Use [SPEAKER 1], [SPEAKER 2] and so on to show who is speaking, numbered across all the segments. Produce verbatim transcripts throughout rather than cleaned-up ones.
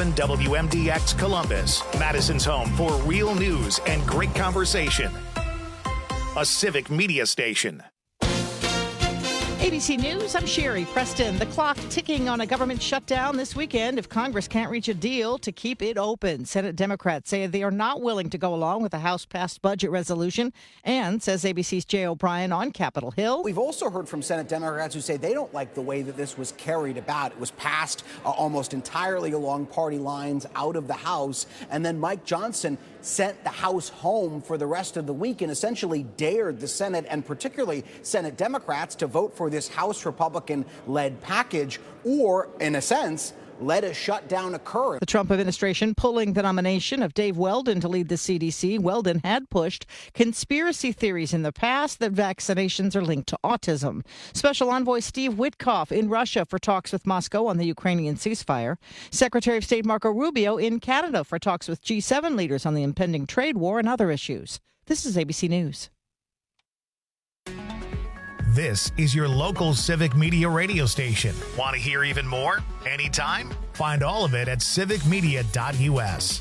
[SPEAKER 1] seven W M D X Columbus, Madison's home for real news and great conversation. A civic media station.
[SPEAKER 2] A B C News, I'm Sherry Preston. The clock ticking on a government shutdown this weekend if Congress can't reach a deal to keep it open. Senate Democrats say they are not willing to go along with the House-passed budget resolution, and says A B C's Jay O'Brien on Capitol Hill.
[SPEAKER 3] We've also heard from Senate Democrats who say they don't like the way that this was carried about. It was passed uh, almost entirely along party lines out of the House, and then Mike Johnson sent the House home for the rest of the week and essentially dared the Senate and particularly Senate Democrats to vote for this House Republican-led package, or, in a sense, let a shutdown occur.
[SPEAKER 2] The Trump administration pulling the nomination of Dave Weldon to lead the C D C. Weldon had pushed conspiracy theories in the past that vaccinations are linked to autism. Special Envoy Steve Witkoff in Russia for talks with Moscow on the Ukrainian ceasefire. Secretary of State Marco Rubio in Canada for talks with G seven leaders on the impending trade war and other issues. This is A B C News.
[SPEAKER 1] This is your local civic media radio station. Want to hear even more? Anytime? Find all of it at civic media dot U S.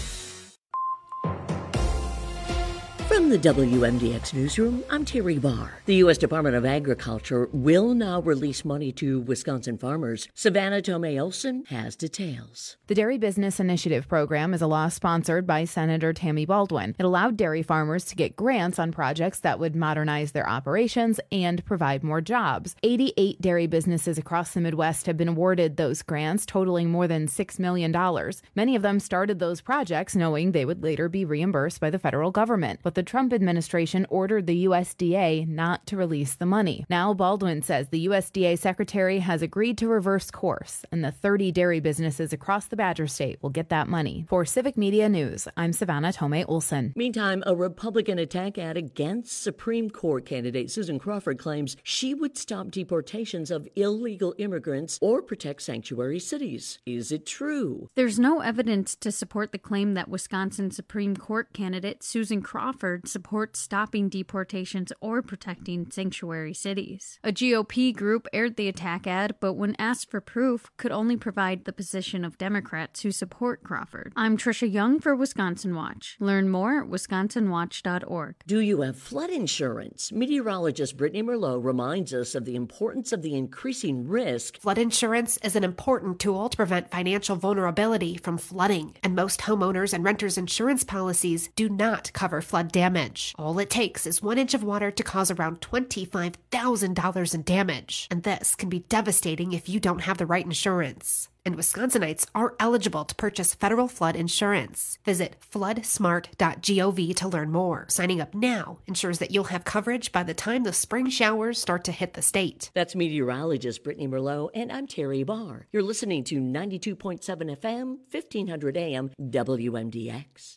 [SPEAKER 4] From the W M D X Newsroom, I'm Terry Barr. The U S Department of Agriculture will now release money to Wisconsin farmers. Savannah Tomei Olson has details.
[SPEAKER 5] The Dairy Business Initiative program is a law sponsored by Senator Tammy Baldwin. It allowed dairy farmers to get grants on projects that would modernize their operations and provide more jobs. eighty-eight dairy businesses across the Midwest have been awarded those grants, totaling more than six million dollars. Many of them started those projects knowing they would later be reimbursed by the federal government. But the Trump administration ordered the U S D A not to release the money. Now Baldwin says the U S D A secretary has agreed to reverse course, and the thirty dairy businesses across the Badger State will get that money. For Civic Media News, I'm Savannah Tomei Olson.
[SPEAKER 4] Meantime, a Republican attack ad against Supreme Court candidate Susan Crawford claims she would stop deportations of illegal immigrants or protect sanctuary cities. Is it true?
[SPEAKER 6] There's no evidence to support the claim that Wisconsin Supreme Court candidate Susan Crawford supports stopping deportations or protecting sanctuary cities. A G O P group aired the attack ad, but when asked for proof, could only provide the position of Democrats who support Crawford. I'm Trisha Young for Wisconsin Watch. Learn more at wisconsin watch dot org.
[SPEAKER 4] Do you have flood insurance? Meteorologist Brittany Merlot reminds us of the importance of the increasing risk.
[SPEAKER 7] Flood insurance is an important tool to prevent financial vulnerability from flooding, and most homeowners and renters insurance policies do not cover flood damage. Damage. All it takes is one inch of water to cause around twenty-five thousand dollars in damage, and this can be devastating if you don't have the right insurance. And Wisconsinites are eligible to purchase federal flood insurance. Visit flood smart dot gov to learn more. Signing up now ensures that you'll have coverage by the time the spring showers start to hit the state.
[SPEAKER 4] That's meteorologist Brittany Merlot, and I'm Terry Barr. You're listening to ninety-two point seven F M, fifteen hundred A M, W M D X.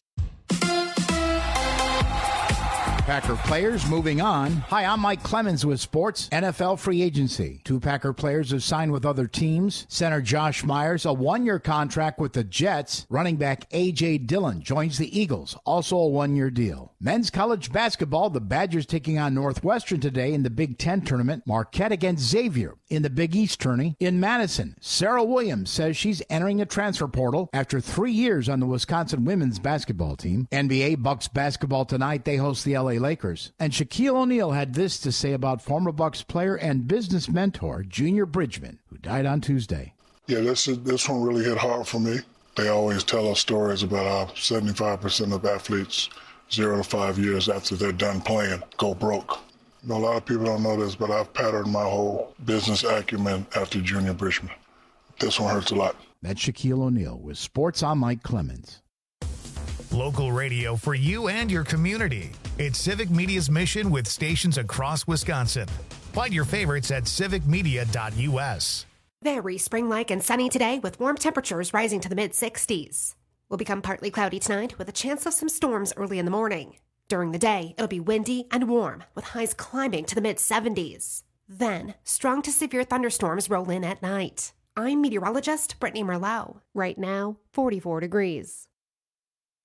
[SPEAKER 8] Packer players moving on. Hi, I'm Mike Clemens with Sports N F L Free Agency. Two Packer players have signed with other teams. Center Josh Myers, a one-year contract with the Jets. Running back A J. Dillon joins the Eagles, also a one-year deal. Men's college basketball, the Badgers taking on Northwestern today in the Big Ten tournament. Marquette against Xavier in the Big East tourney. In Madison, Sarah Williams says she's entering a transfer portal after three years on the Wisconsin women's basketball team. N B A Bucks basketball tonight. They host the L A Lakers. And Shaquille O'Neal had this to say about former Bucks player and business mentor Junior Bridgman, who died on Tuesday.
[SPEAKER 9] Yeah, this this one really hit hard for me. They always tell us stories about how seventy-five percent of athletes, zero to five years after they're done playing, go broke. You know, a lot of people don't know this, but I've patterned my whole business acumen after Junior Bridgman. This one hurts a lot.
[SPEAKER 8] That's Shaquille O'Neal with Sports. I'm Mike Clemens.
[SPEAKER 1] Local radio for you and your community. It's Civic Media's mission with stations across Wisconsin. Find your favorites at civic media dot U S.
[SPEAKER 7] Very spring-like and sunny today with warm temperatures rising to the mid-sixties. Will become partly cloudy tonight with a chance of some storms early in the morning. During the day, it'll be windy and warm with highs climbing to the mid-seventies. Then, strong to severe thunderstorms roll in at night. I'm meteorologist Brittany Merlot. Right now, forty-four degrees.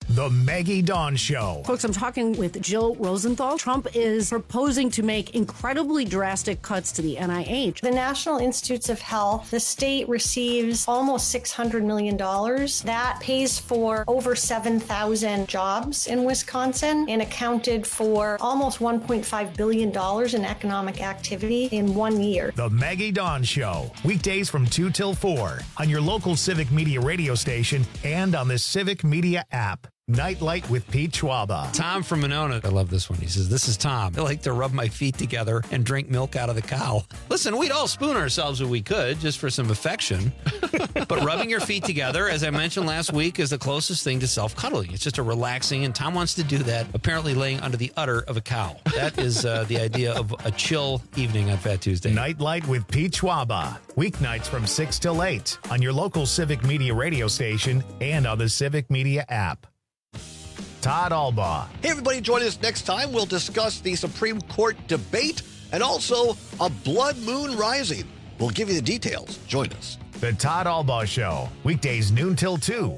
[SPEAKER 1] The Maggie Dawn Show.
[SPEAKER 10] Folks, I'm talking with Jill Rosenthal. Trump is proposing to make incredibly drastic cuts to the N I H.
[SPEAKER 11] The National Institutes of Health, the state receives almost six hundred million dollars. That pays for over seven thousand jobs in Wisconsin and accounted for almost one point five billion dollars in economic activity in one year.
[SPEAKER 1] The Maggie Dawn Show. Weekdays from two till four on your local Civic Media radio station and on the Civic Media app. Nightlight with Pete Schwaba.
[SPEAKER 12] Tom from Monona. I love this one. He says, this is Tom. I like to rub my feet together and drink milk out of the cow. Listen, we'd all spoon ourselves if we could, just for some affection. But rubbing your feet together, as I mentioned last week, is the closest thing to self-cuddling. It's just a relaxing, and Tom wants to do that, apparently laying under the udder of a cow. That is uh, the idea of a chill evening on Fat Tuesday.
[SPEAKER 1] Nightlight with Pete Schwaba. Weeknights from six till eight on your local Civic Media radio station and on the Civic Media app. Todd Albaugh.
[SPEAKER 13] Hey, everybody, join us next time. We'll discuss the Supreme Court debate and also a blood moon rising. We'll give you the details. Join us.
[SPEAKER 1] The Todd Albaugh Show, weekdays noon till two.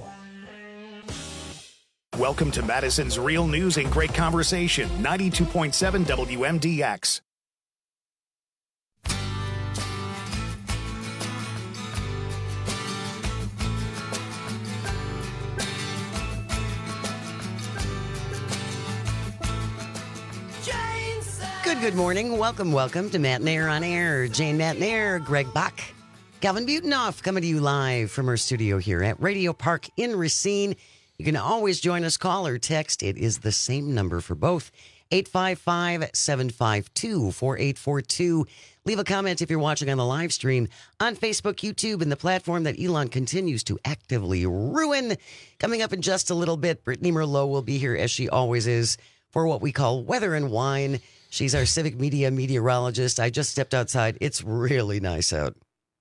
[SPEAKER 1] Welcome to Madison's Real News and Great Conversation, ninety-two point seven W M D X.
[SPEAKER 14] Good, good morning. Welcome, welcome to Matt and Air on Air. Jane Matt and Air, Greg Bach, Calvin Butenoff coming to you live from our studio here at Radio Park in Racine. You can always join us, call or text. It is the same number for both, eight five five, seven five two, four eight four two. Leave a comment if you're watching on the live stream on Facebook, YouTube, and the platform that Elon continues to actively ruin. Coming up in just a little bit, Brittany Merlot will be here, as she always is, for what we call Weather and Wine. She's our Civic Media meteorologist. I just stepped outside. It's really nice out.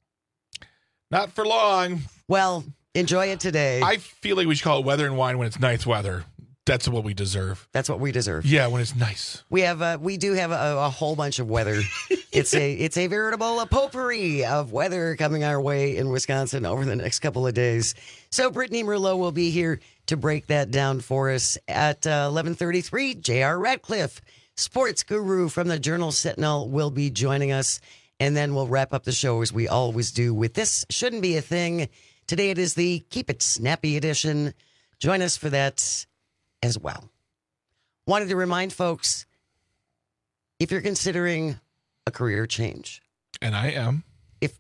[SPEAKER 15] Not for long.
[SPEAKER 14] Well, enjoy it today.
[SPEAKER 15] I feel like we should call it Weather and Wine when it's nice weather. That's what we deserve.
[SPEAKER 14] That's what we deserve.
[SPEAKER 15] Yeah, when it's nice.
[SPEAKER 14] We have, uh, we do have a, a whole bunch of weather. It's a, it's a veritable a potpourri of weather coming our way in Wisconsin over the next couple of days. So Brittany Merlot will be here to break that down for us at uh, eleven thirty-three. J R Ratcliffe, sports guru from the Journal Sentinel, will be joining us. And then we'll wrap up the show as we always do with This Shouldn't Be a Thing. Today it is the Keep It Snappy edition. Join us for that as well. Wanted to remind folks, if you're considering a career change.
[SPEAKER 15] And I am.
[SPEAKER 14] If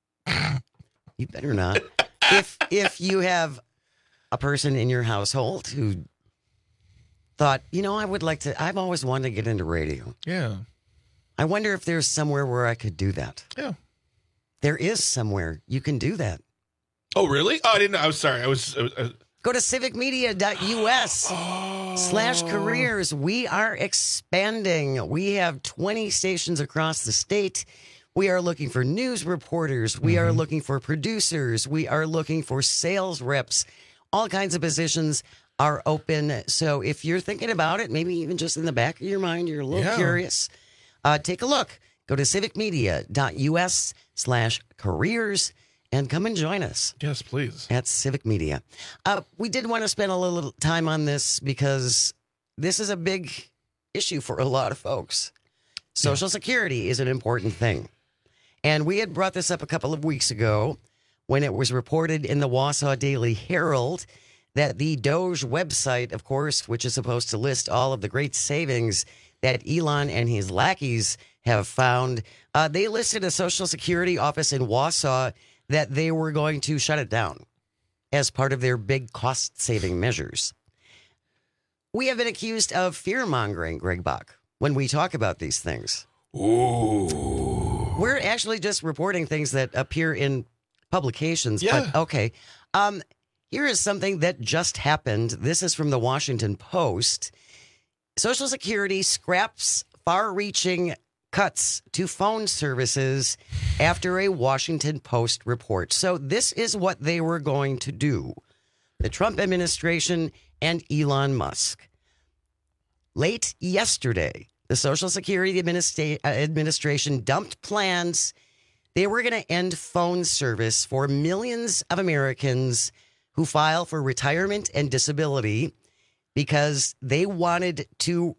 [SPEAKER 14] you better not. if if you have a person in your household who thought, you know, I would like to, I've always wanted to get into radio.
[SPEAKER 15] Yeah.
[SPEAKER 14] I wonder if there's somewhere where I could do that.
[SPEAKER 15] Yeah.
[SPEAKER 14] There is somewhere you can do that.
[SPEAKER 15] Oh, really? Oh, I didn't know. I was sorry. I was... I was I...
[SPEAKER 14] Go to civic media dot U S oh. slash careers. We are expanding. We have twenty stations across the state. We are looking for news reporters. We mm-hmm. are looking for producers. We are looking for sales reps. All kinds of positions are open. So if you're thinking about it, maybe even just in the back of your mind, you're a little yeah. curious, uh, take a look. Go to civic media dot U S slash careers. And come and join us.
[SPEAKER 15] Yes, please.
[SPEAKER 14] At Civic Media. Uh, we did want to spend a little time on this because this is a big issue for a lot of folks. Social yeah. Security is an important thing. And we had brought this up a couple of weeks ago when it was reported in the Wausau Daily Herald that the Doge website, of course, which is supposed to list all of the great savings that Elon and his lackeys have found, uh, they listed a Social Security office in Wausau that they were going to shut it down as part of their big cost-saving measures. We have been accused of fear-mongering, Greg Bach, when we talk about these things.
[SPEAKER 15] Ooh.
[SPEAKER 14] We're actually just reporting things that appear in publications.
[SPEAKER 15] Yeah.
[SPEAKER 14] But, okay. Um, here is something that just happened. This is from the Washington Post. Social Security scraps far-reaching cuts to phone services after a Washington Post report. So this is what they were going to do. The Trump administration and Elon Musk. Late yesterday, the Social Security Administra- Administration dumped plans. They were going to end phone service for millions of Americans who file for retirement and disability because they wanted to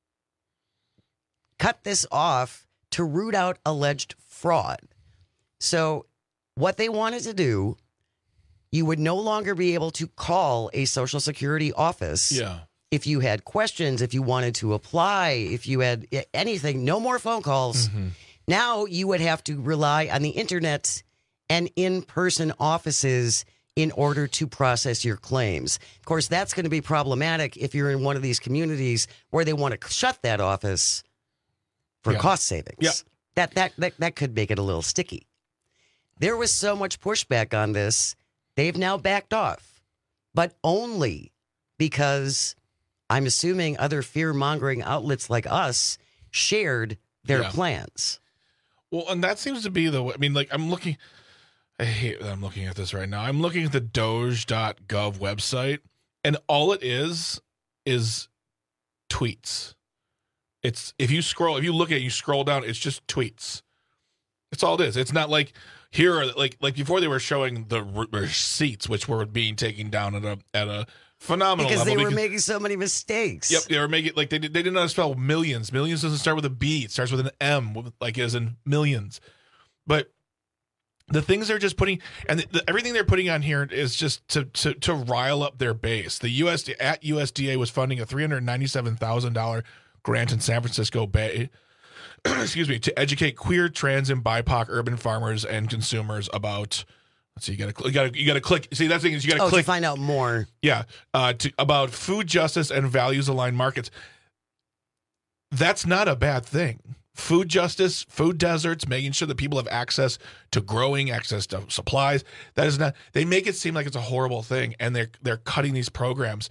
[SPEAKER 14] cut this off to root out alleged fraud. So what they wanted to do, you would no longer be able to call a Social Security office
[SPEAKER 15] Yeah.
[SPEAKER 14] if you had questions, if you wanted to apply, if you had anything. No more phone calls.
[SPEAKER 15] Mm-hmm.
[SPEAKER 14] Now you would have to rely on the internet and in-person offices in order to process your claims. Of course, that's going to be problematic if you're in one of these communities where they want to shut that office for
[SPEAKER 15] Yeah.
[SPEAKER 14] cost savings.
[SPEAKER 15] Yeah.
[SPEAKER 14] That, that that that could make it a little sticky. There was so much pushback on this, they've now backed off, but only because I'm assuming other fear-mongering outlets like us shared their
[SPEAKER 15] Yeah.
[SPEAKER 14] plans.
[SPEAKER 15] Well, and that seems to be the way. I mean, like, I'm looking, I hate that I'm looking at this right now. I'm looking at the doge dot gov website, and all it is is tweets. It's, if you scroll, if you look at it, you scroll down, it's just tweets. It's all it is. It's not like, here are, like, like before they were showing the re- receipts, which were being taken down at a, at a phenomenal
[SPEAKER 14] Because
[SPEAKER 15] level.
[SPEAKER 14] they were making so many mistakes.
[SPEAKER 15] Yep, they were making, like, they did, they didn't know how to spell millions. Millions doesn't start with a B. It starts with an M, like as in millions. But the things they're just putting, and the, the, everything they're putting on here is just to, to to rile up their base. The U S D at U S D A was funding a three hundred ninety-seven thousand dollars grant in San Francisco Bay, excuse me, to educate queer, trans, and B I P O C urban farmers and consumers about. Let's see, you gotta, you gotta, you gotta click. See, that's the thing is you gotta
[SPEAKER 14] oh,
[SPEAKER 15] click
[SPEAKER 14] to find out more.
[SPEAKER 15] Yeah, uh, to, about food justice and values aligned markets. That's not a bad thing. Food justice, food deserts, making sure that people have access to growing, access to supplies. That is not. They make it seem like it's a horrible thing, and they're they're cutting these programs,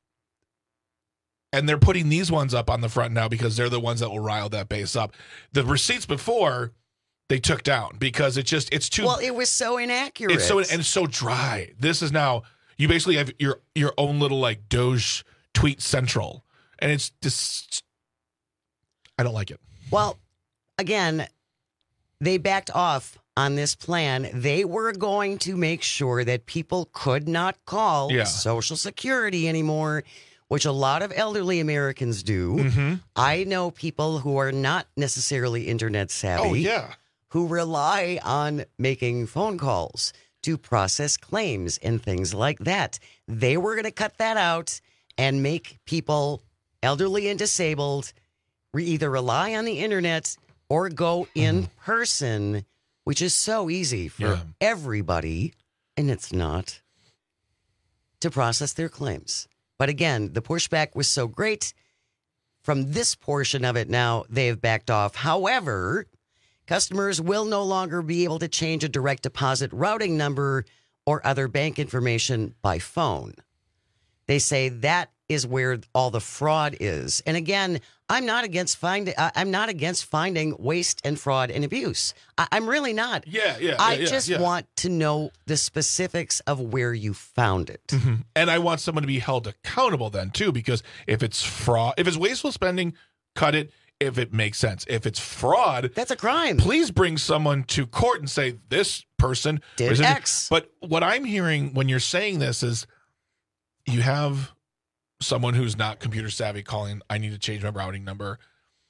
[SPEAKER 15] and they're putting these ones up on the front now because they're the ones that will rile that base up. The receipts before they took down because it just it's too
[SPEAKER 14] Well, it was so inaccurate.
[SPEAKER 15] it's so and so dry. This is now you basically have your your own little like Doge tweet central, and it's just I don't like it.
[SPEAKER 14] Well, again, they backed off on this plan. They were going to make sure that people could not call
[SPEAKER 15] Yeah.
[SPEAKER 14] Social Security anymore, which a lot of elderly Americans do.
[SPEAKER 15] Mm-hmm.
[SPEAKER 14] I know people who are not necessarily internet savvy.
[SPEAKER 15] Oh yeah.
[SPEAKER 14] Who rely on making phone calls to process claims and things like that. They were going to cut that out and make people elderly and disabled re- either rely on the internet or go in person, which is so easy for
[SPEAKER 15] Yeah.
[SPEAKER 14] everybody, and it's not, to process their claims. But again, the pushback was so great. From this portion of it now, they've backed off. However, customers will no longer be able to change a direct deposit routing number or other bank information by phone. They say that is where all the fraud is. And again, I'm not against finding. I'm not against finding waste and fraud and abuse. I, I'm really not.
[SPEAKER 15] Yeah, yeah.
[SPEAKER 14] I
[SPEAKER 15] yeah, yeah,
[SPEAKER 14] just
[SPEAKER 15] yeah.
[SPEAKER 14] want to know the specifics of where you found it.
[SPEAKER 15] Mm-hmm. And I want someone to be held accountable then too, because if it's fraud, if it's wasteful spending, cut it. If it makes sense, if it's fraud,
[SPEAKER 14] that's a crime.
[SPEAKER 15] Please bring someone to court and say this person
[SPEAKER 14] did
[SPEAKER 15] was in-
[SPEAKER 14] X.
[SPEAKER 15] But what I'm hearing when you're saying this is, you have someone who's not computer savvy calling, I need to change my routing number.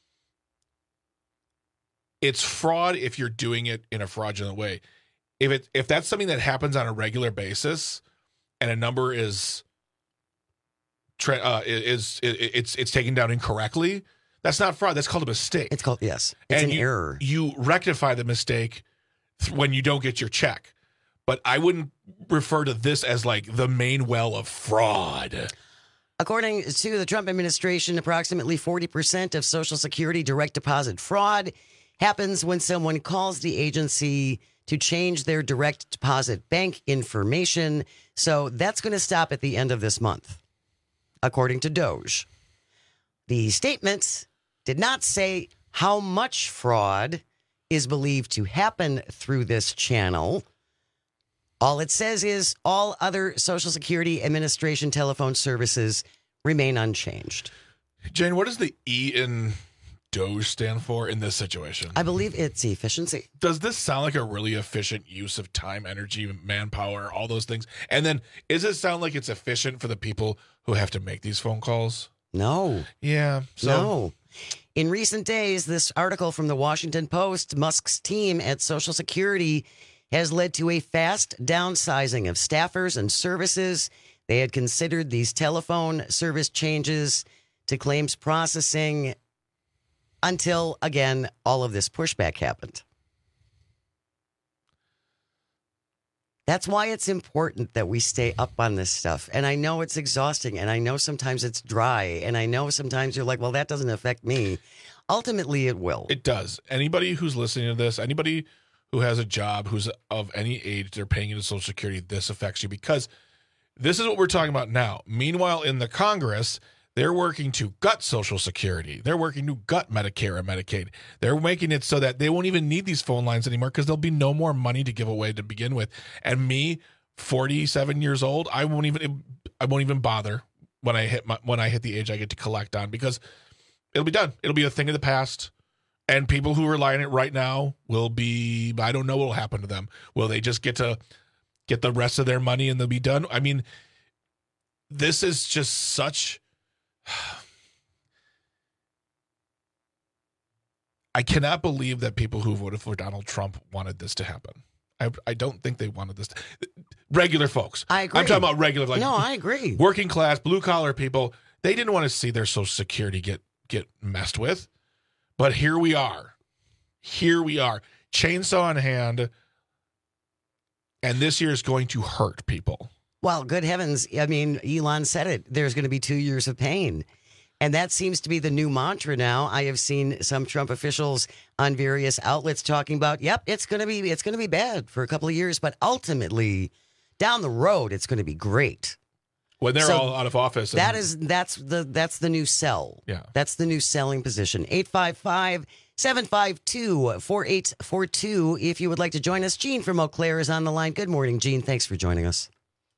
[SPEAKER 15] It's fraud if you're doing it in a fraudulent way. If it if that's something that happens on a regular basis, and a number is tra- uh, is, is it's it's taken down incorrectly, that's not fraud. That's called a mistake.
[SPEAKER 14] It's called yes. It's
[SPEAKER 15] and
[SPEAKER 14] an
[SPEAKER 15] you,
[SPEAKER 14] error.
[SPEAKER 15] You rectify the mistake th- when you don't get your check. But I wouldn't refer to this as like the main well of fraud.
[SPEAKER 14] According to the Trump administration, approximately forty percent of Social Security direct deposit fraud happens when someone calls the agency to change their direct deposit bank information. So that's going to stop at the end of this month, according to Doge. The statements did not say how much fraud is believed to happen through this channel. All it says is all other Social Security Administration telephone services remain unchanged.
[SPEAKER 15] Jane, what does the E in DOGE stand for in this situation?
[SPEAKER 14] I believe it's efficiency.
[SPEAKER 15] Does this sound like a really efficient use of time, energy, manpower, all those things? And then, is it sound like it's efficient for the people who have to make these phone calls?
[SPEAKER 14] No.
[SPEAKER 15] Yeah. So.
[SPEAKER 14] No. In recent days, this article from the Washington Post, Musk's team at Social Security has led to a fast downsizing of staffers and services. They had considered these telephone service changes to claims processing until, again, all of this pushback happened. That's why it's important that we stay up on this stuff. And I know it's exhausting, and I know sometimes it's dry, and I know sometimes you're like, well, that doesn't affect me. Ultimately, it will.
[SPEAKER 15] It does. Anybody who's listening to this, anybody who has a job, who's of any age, they're paying into Social Security, this affects you, because this is what we're talking about now. Meanwhile, in the Congress, they're working to gut Social Security. They're working to gut Medicare and Medicaid. They're making it so that they won't even need these phone lines anymore because there'll be no more money to give away to begin with. And me, forty-seven years old, I won't even I won't even bother when I hit my when I hit the age I get to collect on, because it'll be done. It'll be a thing of the past. And people who rely on it right now will be, I don't know what will happen to them. Will they just get to get the rest of their money and they'll be done? I mean, this is just such... I cannot believe that people who voted for Donald Trump wanted this to happen. I, I don't think they wanted this. To, regular folks.
[SPEAKER 14] I agree.
[SPEAKER 15] I'm talking about regular, like
[SPEAKER 14] no, I agree.
[SPEAKER 15] Working class, blue collar people. They didn't want to see their Social Security get get messed with. But here we are. Here we are. Chainsaw in hand. And this year is going to hurt people.
[SPEAKER 14] Well, good heavens. I mean, Elon said it. There's going to be two years of pain. And that seems to be the new mantra now. I have seen some Trump officials on various outlets talking about, yep, it's going to be it's going to be bad for a couple of years, but ultimately down the road it's going to be great.
[SPEAKER 15] When they're
[SPEAKER 14] So
[SPEAKER 15] all out of office. and-
[SPEAKER 14] That is that's the that's the new sell.
[SPEAKER 15] Yeah.
[SPEAKER 14] That's the new selling position. eight five five, seven five two, four eight four two if you would like to join us. Gene from Eau Claire is on the line. Good morning, Gene. Thanks for joining us.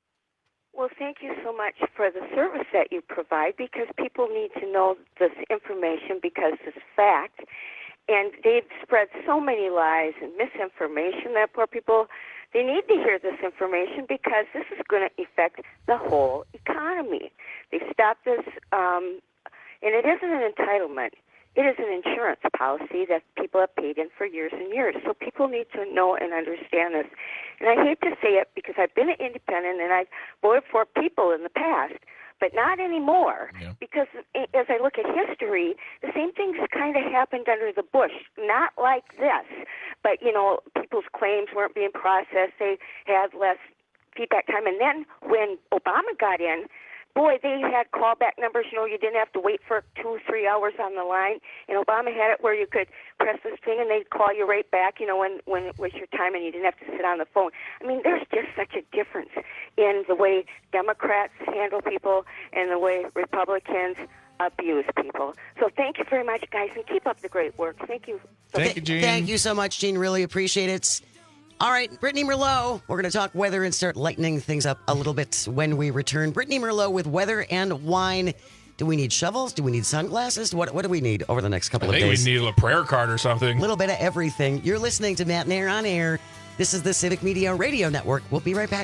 [SPEAKER 16] Well, thank you so much for the service that you provide, because people need to know this information because it's fact. And they've spread so many lies and misinformation that poor people, they need to hear this information because this is going to affect the whole economy. They've stopped this, um, and it isn't an entitlement. It is an insurance policy that people have paid in for years and years. So people need to know and understand this. And I hate to say it because I've been an independent and I've voted for people in the past, but not anymore. Yeah. Because as I look at history, the same things kind of happened under the Bush. Not like this, but, you know, people's claims weren't being processed. They had less feedback time. And then when Obama got in, boy, they had callback numbers. You know, you didn't have to wait for two, three hours on the line. And Obama had it where you could press this thing and they'd call you right back, you know, when, when it was your time and you didn't have to sit on the phone. I mean, there's just such a difference in the way Democrats handle people and the way Republicans abuse people. So thank you very much, guys, and keep up the great work. Thank you.
[SPEAKER 15] Thank you, Gene.
[SPEAKER 14] Thank you so much, Gene. Really appreciate it. All right, Brittany Merlot. We're going to talk weather and start lightening things up a little bit when we return. Brittany Merlot with weather and wine. Do we need shovels? Do we need sunglasses? What What do we need over the next couple
[SPEAKER 15] I
[SPEAKER 14] of
[SPEAKER 15] think
[SPEAKER 14] days?
[SPEAKER 15] we need a prayer card or something.
[SPEAKER 14] A little bit of everything. You're listening to Matt and Air on Air. This is the Civic Media Radio Network. We'll be right back.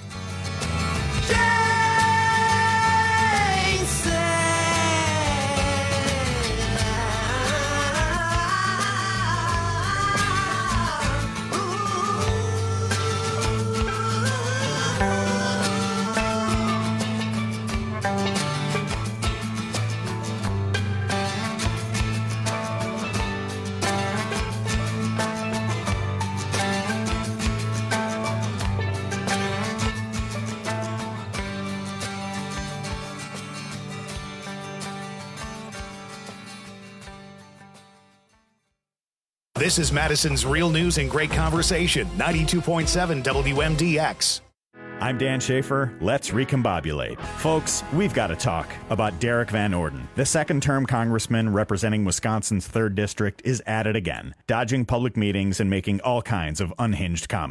[SPEAKER 1] This is Madison's Real News and Great Conversation, ninety-two point seven W M D X.
[SPEAKER 17] I'm Dan Schaefer. Let's recombobulate. Folks, we've got to talk about Derek Van Orden. The second-term congressman representing Wisconsin's third District is at it again, dodging public meetings and making all kinds of unhinged comments.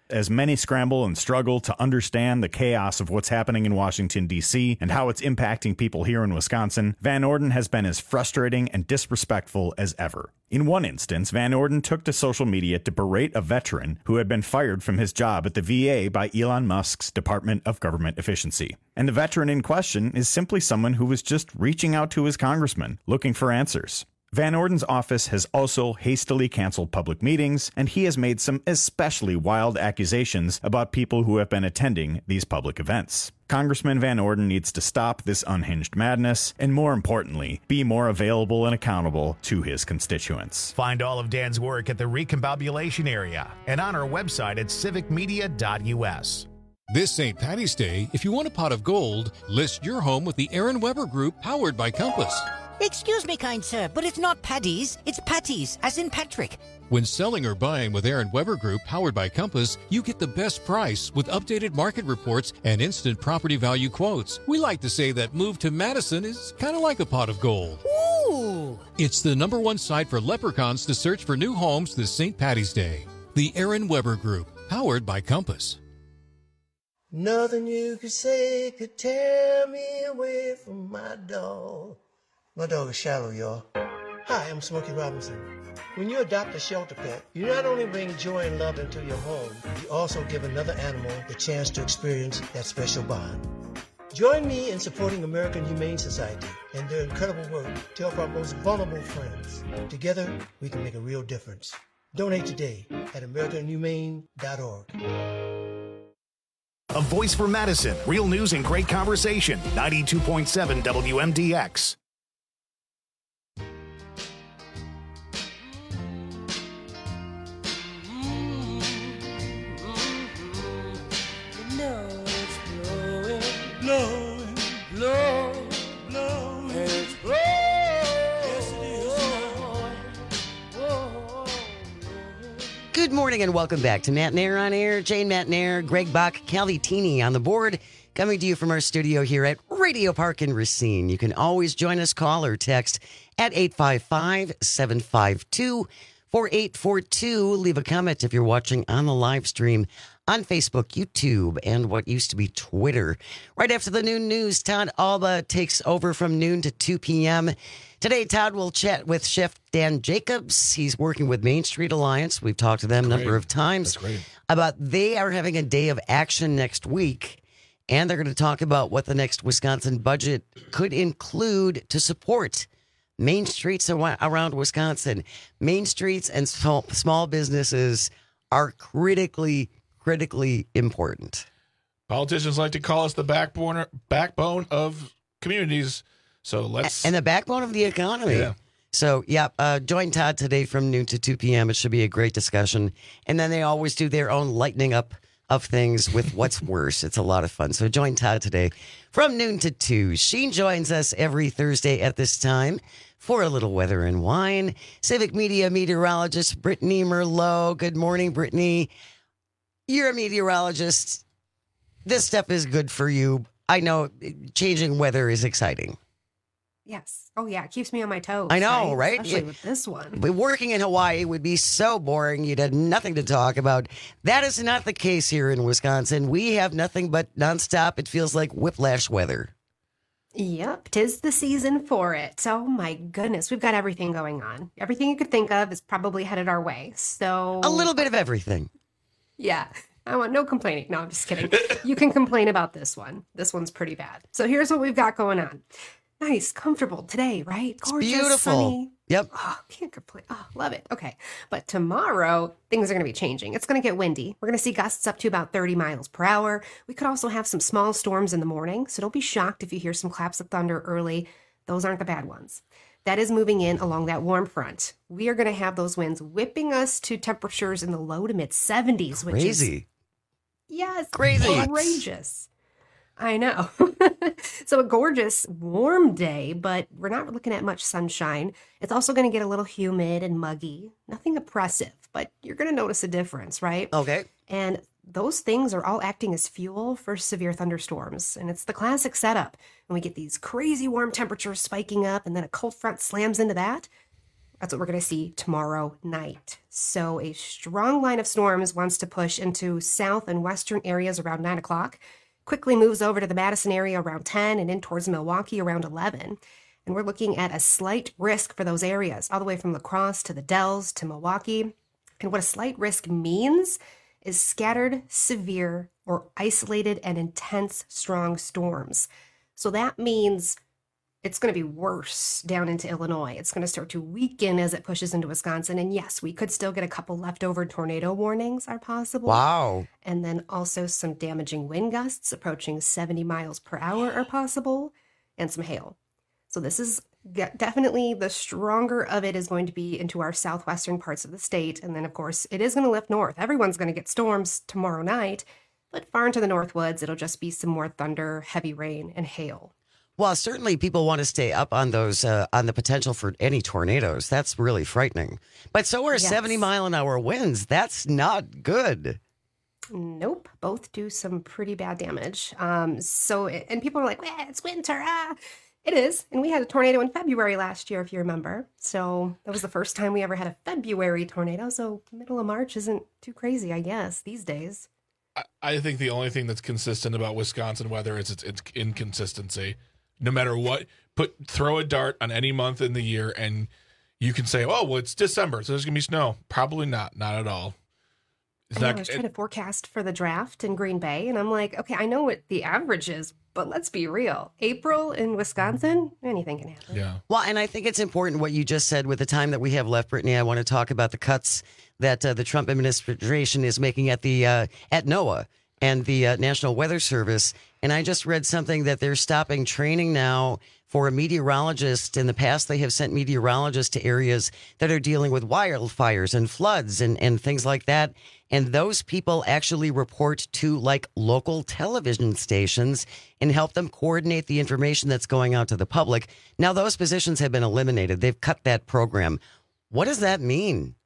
[SPEAKER 17] As many scramble and struggle to understand the chaos of what's happening in Washington, D C and how it's impacting people here in Wisconsin, Van Orden has been as frustrating and disrespectful as ever. In one instance, Van Orden took to social media to berate a veteran who had been fired from his job at the V A by Elon Musk's Department of Government Efficiency. And the veteran in question is simply someone who was just reaching out to his congressman, looking for answers. Van Orden's office has also hastily canceled public meetings, and he has made some especially wild accusations about people who have been attending these public events. Congressman Van Orden needs to stop this unhinged madness, and more importantly, be more available and accountable to his constituents.
[SPEAKER 1] Find all of Dan's work at the Recombobulation area and on our website at civic media dot u s.
[SPEAKER 18] This Saint Patty's Day, if you want a pot of gold, list your home with the Aaron Weber Group, powered by Compass.
[SPEAKER 19] Excuse me, kind sir, but it's not Paddy's, it's Patty's, as in Patrick.
[SPEAKER 18] When selling or buying with Aaron Weber Group, powered by Compass, you get the best price with updated market reports and instant property value quotes. We like to say that move to Madison is kind of like a pot of gold.
[SPEAKER 19] Ooh!
[SPEAKER 18] It's the number one site for leprechauns to search for new homes this Saint Patty's Day. The Aaron Weber Group, powered by Compass.
[SPEAKER 20] Nothing you could say could tear me away from my dog. My dog is Shallow, y'all. Hi, I'm Smokey Robinson. When you adopt a shelter pet, you not only bring joy and love into your home, you also give another animal the chance to experience that special bond. Join me in supporting American Humane Society and their incredible work to help our most vulnerable friends. Together, we can make a real difference. Donate today at american humane dot org.
[SPEAKER 1] A voice for Madison. Real news and great conversation. ninety-two point seven W M D X.
[SPEAKER 20] Blowing, blowing, blowing, it's blowing. Yes, it is now.
[SPEAKER 14] Good morning and welcome back to Matt Nair on Air. Jane Matt Nair, Greg Bach, Callie Teeny on the board, coming to you from our studio here at Radio Park in Racine. You can always join us, call or text at eight five five, seven five two, four eight four two. Leave a comment if you're watching on the live stream on Facebook, YouTube, and what used to be Twitter. Right after the noon news, Todd Alba takes over from noon to two p.m. Today, Todd will chat with Chef Dan Jacobs. He's working with Main Street Alliance. We've talked to them a number of times about they are having a day of action next week, and they're going to talk about what the next Wisconsin budget could include to support main streets around Wisconsin. Main streets and small, small businesses are critically critically important.
[SPEAKER 15] Politicians like to call us the backbone backbone of communities. So let's
[SPEAKER 14] and the backbone of the economy.
[SPEAKER 15] Yeah.
[SPEAKER 14] So yeah, uh, join Todd today from noon to two p.m. It should be a great discussion. And then they always do their own lightening up of things with what's worse. It's a lot of fun. So join Todd today from noon to two. She joins us every Thursday at this time for a little weather and wine. Civic Media meteorologist Brittany Merlot. Good morning, Brittany. You're a meteorologist. This stuff is good for you. I know changing weather is exciting.
[SPEAKER 7] Yes. Oh, yeah. It keeps me on my toes.
[SPEAKER 14] I know, right?
[SPEAKER 7] Especially
[SPEAKER 14] Yeah.
[SPEAKER 7] with this one.
[SPEAKER 14] But working in Hawaii would be so boring. You'd have nothing to talk about. That is not the case here in Wisconsin. We have nothing but nonstop. It feels like whiplash weather.
[SPEAKER 7] Yep, 'tis the season for it. Oh my goodness, we've got everything going on. Everything you could think of is probably headed our way. So
[SPEAKER 14] A little bit of everything.
[SPEAKER 7] Yeah. I want no complaining. No, I'm just kidding. You can complain about this one. This one's pretty bad. So here's what we've got going on. Nice, comfortable today, right? Gorgeous,
[SPEAKER 14] beautiful.
[SPEAKER 7] sunny.
[SPEAKER 14] Yep.
[SPEAKER 7] Oh, can't complain. Oh, love it. Okay. But tomorrow, things are going to be changing. It's going to get windy. We're going to see gusts up to about thirty miles per hour. We could also have some small storms in the morning. So don't be shocked if you hear some claps of thunder early. Those aren't the bad ones. That is moving in along that warm front. We are going to have those winds whipping us to temperatures in the low to mid seventies, which is
[SPEAKER 14] Crazy.
[SPEAKER 7] yes,
[SPEAKER 14] Crazy.
[SPEAKER 7] outrageous. I know. So a gorgeous, warm day, but we're not looking at much sunshine. It's also going to get a little humid and muggy. Nothing oppressive, but you're going to notice a difference, right?
[SPEAKER 14] Okay.
[SPEAKER 7] And those things are all acting as fuel for severe thunderstorms. And it's the classic setup. When we get these crazy warm temperatures spiking up and then a cold front slams into that, That's what we're going to see tomorrow night. So a strong line of storms wants to push into south and western areas around nine o'clock, quickly moves over to the Madison area around ten and in towards Milwaukee around eleven. And we're looking at a slight risk for those areas, all the way from La Crosse to the Dells to Milwaukee. And what a slight risk means is scattered, severe, or isolated and intense strong storms. So that means it's going to be worse down into Illinois. It's going to start to weaken as it pushes into Wisconsin. And yes, we could still get a couple leftover tornado warnings are possible.
[SPEAKER 14] Wow.
[SPEAKER 7] And then also some damaging wind gusts approaching seventy miles per hour are possible, and some hail. So this is definitely the stronger of it is going to be into our southwestern parts of the state. And then, of course, it is going to lift north. Everyone's going to get storms tomorrow night, but far into the Northwoods, it'll just be some more thunder, heavy rain, and hail.
[SPEAKER 14] Well, certainly people want to stay up on those, uh, on the potential for any tornadoes. That's really frightening. But so are
[SPEAKER 7] Yes.
[SPEAKER 14] seventy mile an hour winds. That's not good.
[SPEAKER 7] Nope. Both do some pretty bad damage. Um, so, and people are like, eh, it's winter. Ah. It is. And we had a tornado in February last year, if you remember. So that was the first time we ever had a February tornado. So middle of March isn't too crazy, I guess, these days.
[SPEAKER 15] I, I think the only thing that's consistent about Wisconsin weather is its, its inconsistency. No matter what, put throw a dart on any month in the year, and you can say, "Oh, well, it's December, so there's gonna be snow." Probably not, not at all. It's
[SPEAKER 7] I, know,
[SPEAKER 15] not,
[SPEAKER 7] I was trying
[SPEAKER 15] it,
[SPEAKER 7] to forecast for the draft in Green Bay, and I'm like, okay, I know what the average is, but let's be real. April in Wisconsin, anything can happen.
[SPEAKER 15] Yeah.
[SPEAKER 14] Well, and I think it's important what you just said with the time that we have left, Brittany. I want to talk about the cuts that uh, the Trump administration is making at the uh, at NOAA and the uh, National Weather Service. And I just read something that they're stopping training now for a meteorologist. In the past, they have sent meteorologists to areas that are dealing with wildfires and floods and, and things like that. And those people actually report to like local television stations and help them coordinate the information that's going out to the public. Now, those positions have been eliminated. They've cut that program. What does that mean?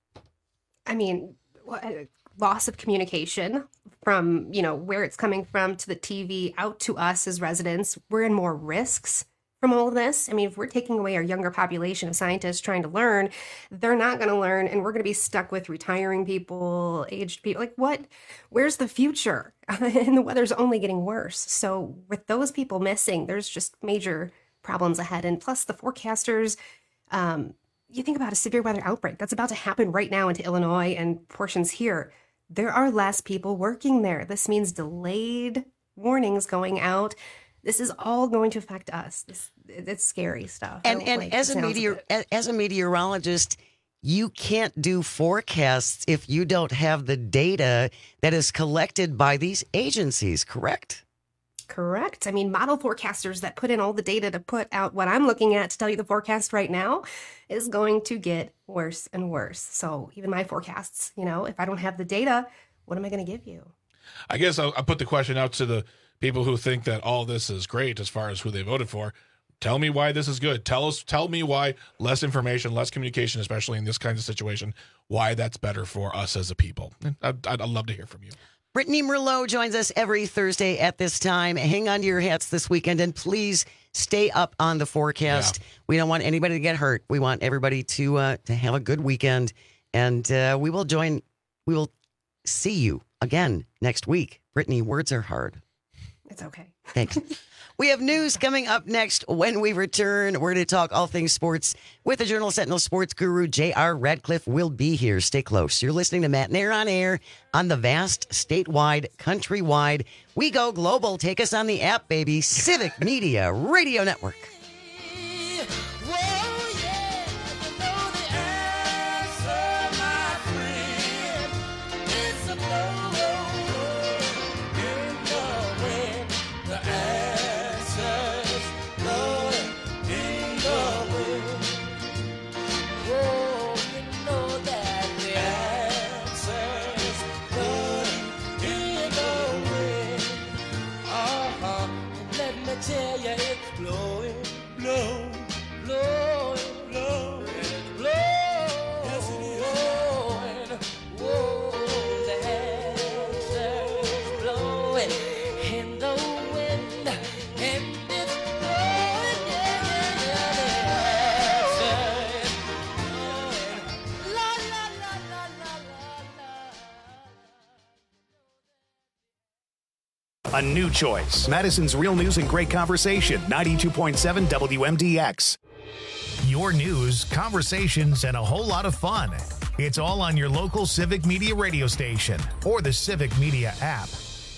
[SPEAKER 7] I mean, loss of communication from, you know, where it's coming from to the T V out to us as residents. We're in more risks from all of this. I mean, if we're taking away our younger population of scientists trying to learn, they're not going to learn, and we're going to be stuck with retiring people, aged people. Like, what? Where's the future? And the weather's only getting worse. So with those people missing, there's just major problems ahead. And plus the forecasters, um, you think about a severe weather outbreak that's about to happen right now into Illinois and portions here. There are less people working there. This means delayed warnings going out. This is all going to affect us. This, it's scary stuff.
[SPEAKER 14] And and as a meteor as a meteorologist, you can't do forecasts if you don't have the data that is collected by these agencies, correct?
[SPEAKER 7] Correct. I mean, model forecasters that put in all the data to put out what I'm looking at to tell you the forecast right now is going to get worse and worse. So even my forecasts, you know, if I don't have the data, what am I going to give you?
[SPEAKER 15] I guess I'll, I'll put the question out to the people who think that all this is great as far as who they voted for. Tell me why this is good. Tell us, tell me why less information, less communication, especially in this kind of situation, why that's better for us as a people. I'd, I'd love to hear from you.
[SPEAKER 14] Brittany Merlot joins us every Thursday at this time. Hang on to your hats this weekend, and please stay up on the forecast. Yeah. We don't want anybody to get hurt. We want everybody to uh, to have a good weekend, and uh, we will join. We will see you again next week. Brittany, words are hard.
[SPEAKER 7] It's okay.
[SPEAKER 14] Thanks. We have news coming up next when we return. We're going to talk all things sports with the Journal Sentinel sports guru, J R Radcliffe, will be here. Stay close. You're listening to Matt Nair on Air on the vast, statewide, countrywide. We go global. Take us on the app, baby. Civic Media Radio Network.
[SPEAKER 1] a new choice. Madison's Real News and Great Conversation, ninety-two point seven W M D X. Your news, conversations, and a whole lot of fun. It's all on your local Civic Media radio station or the Civic Media app.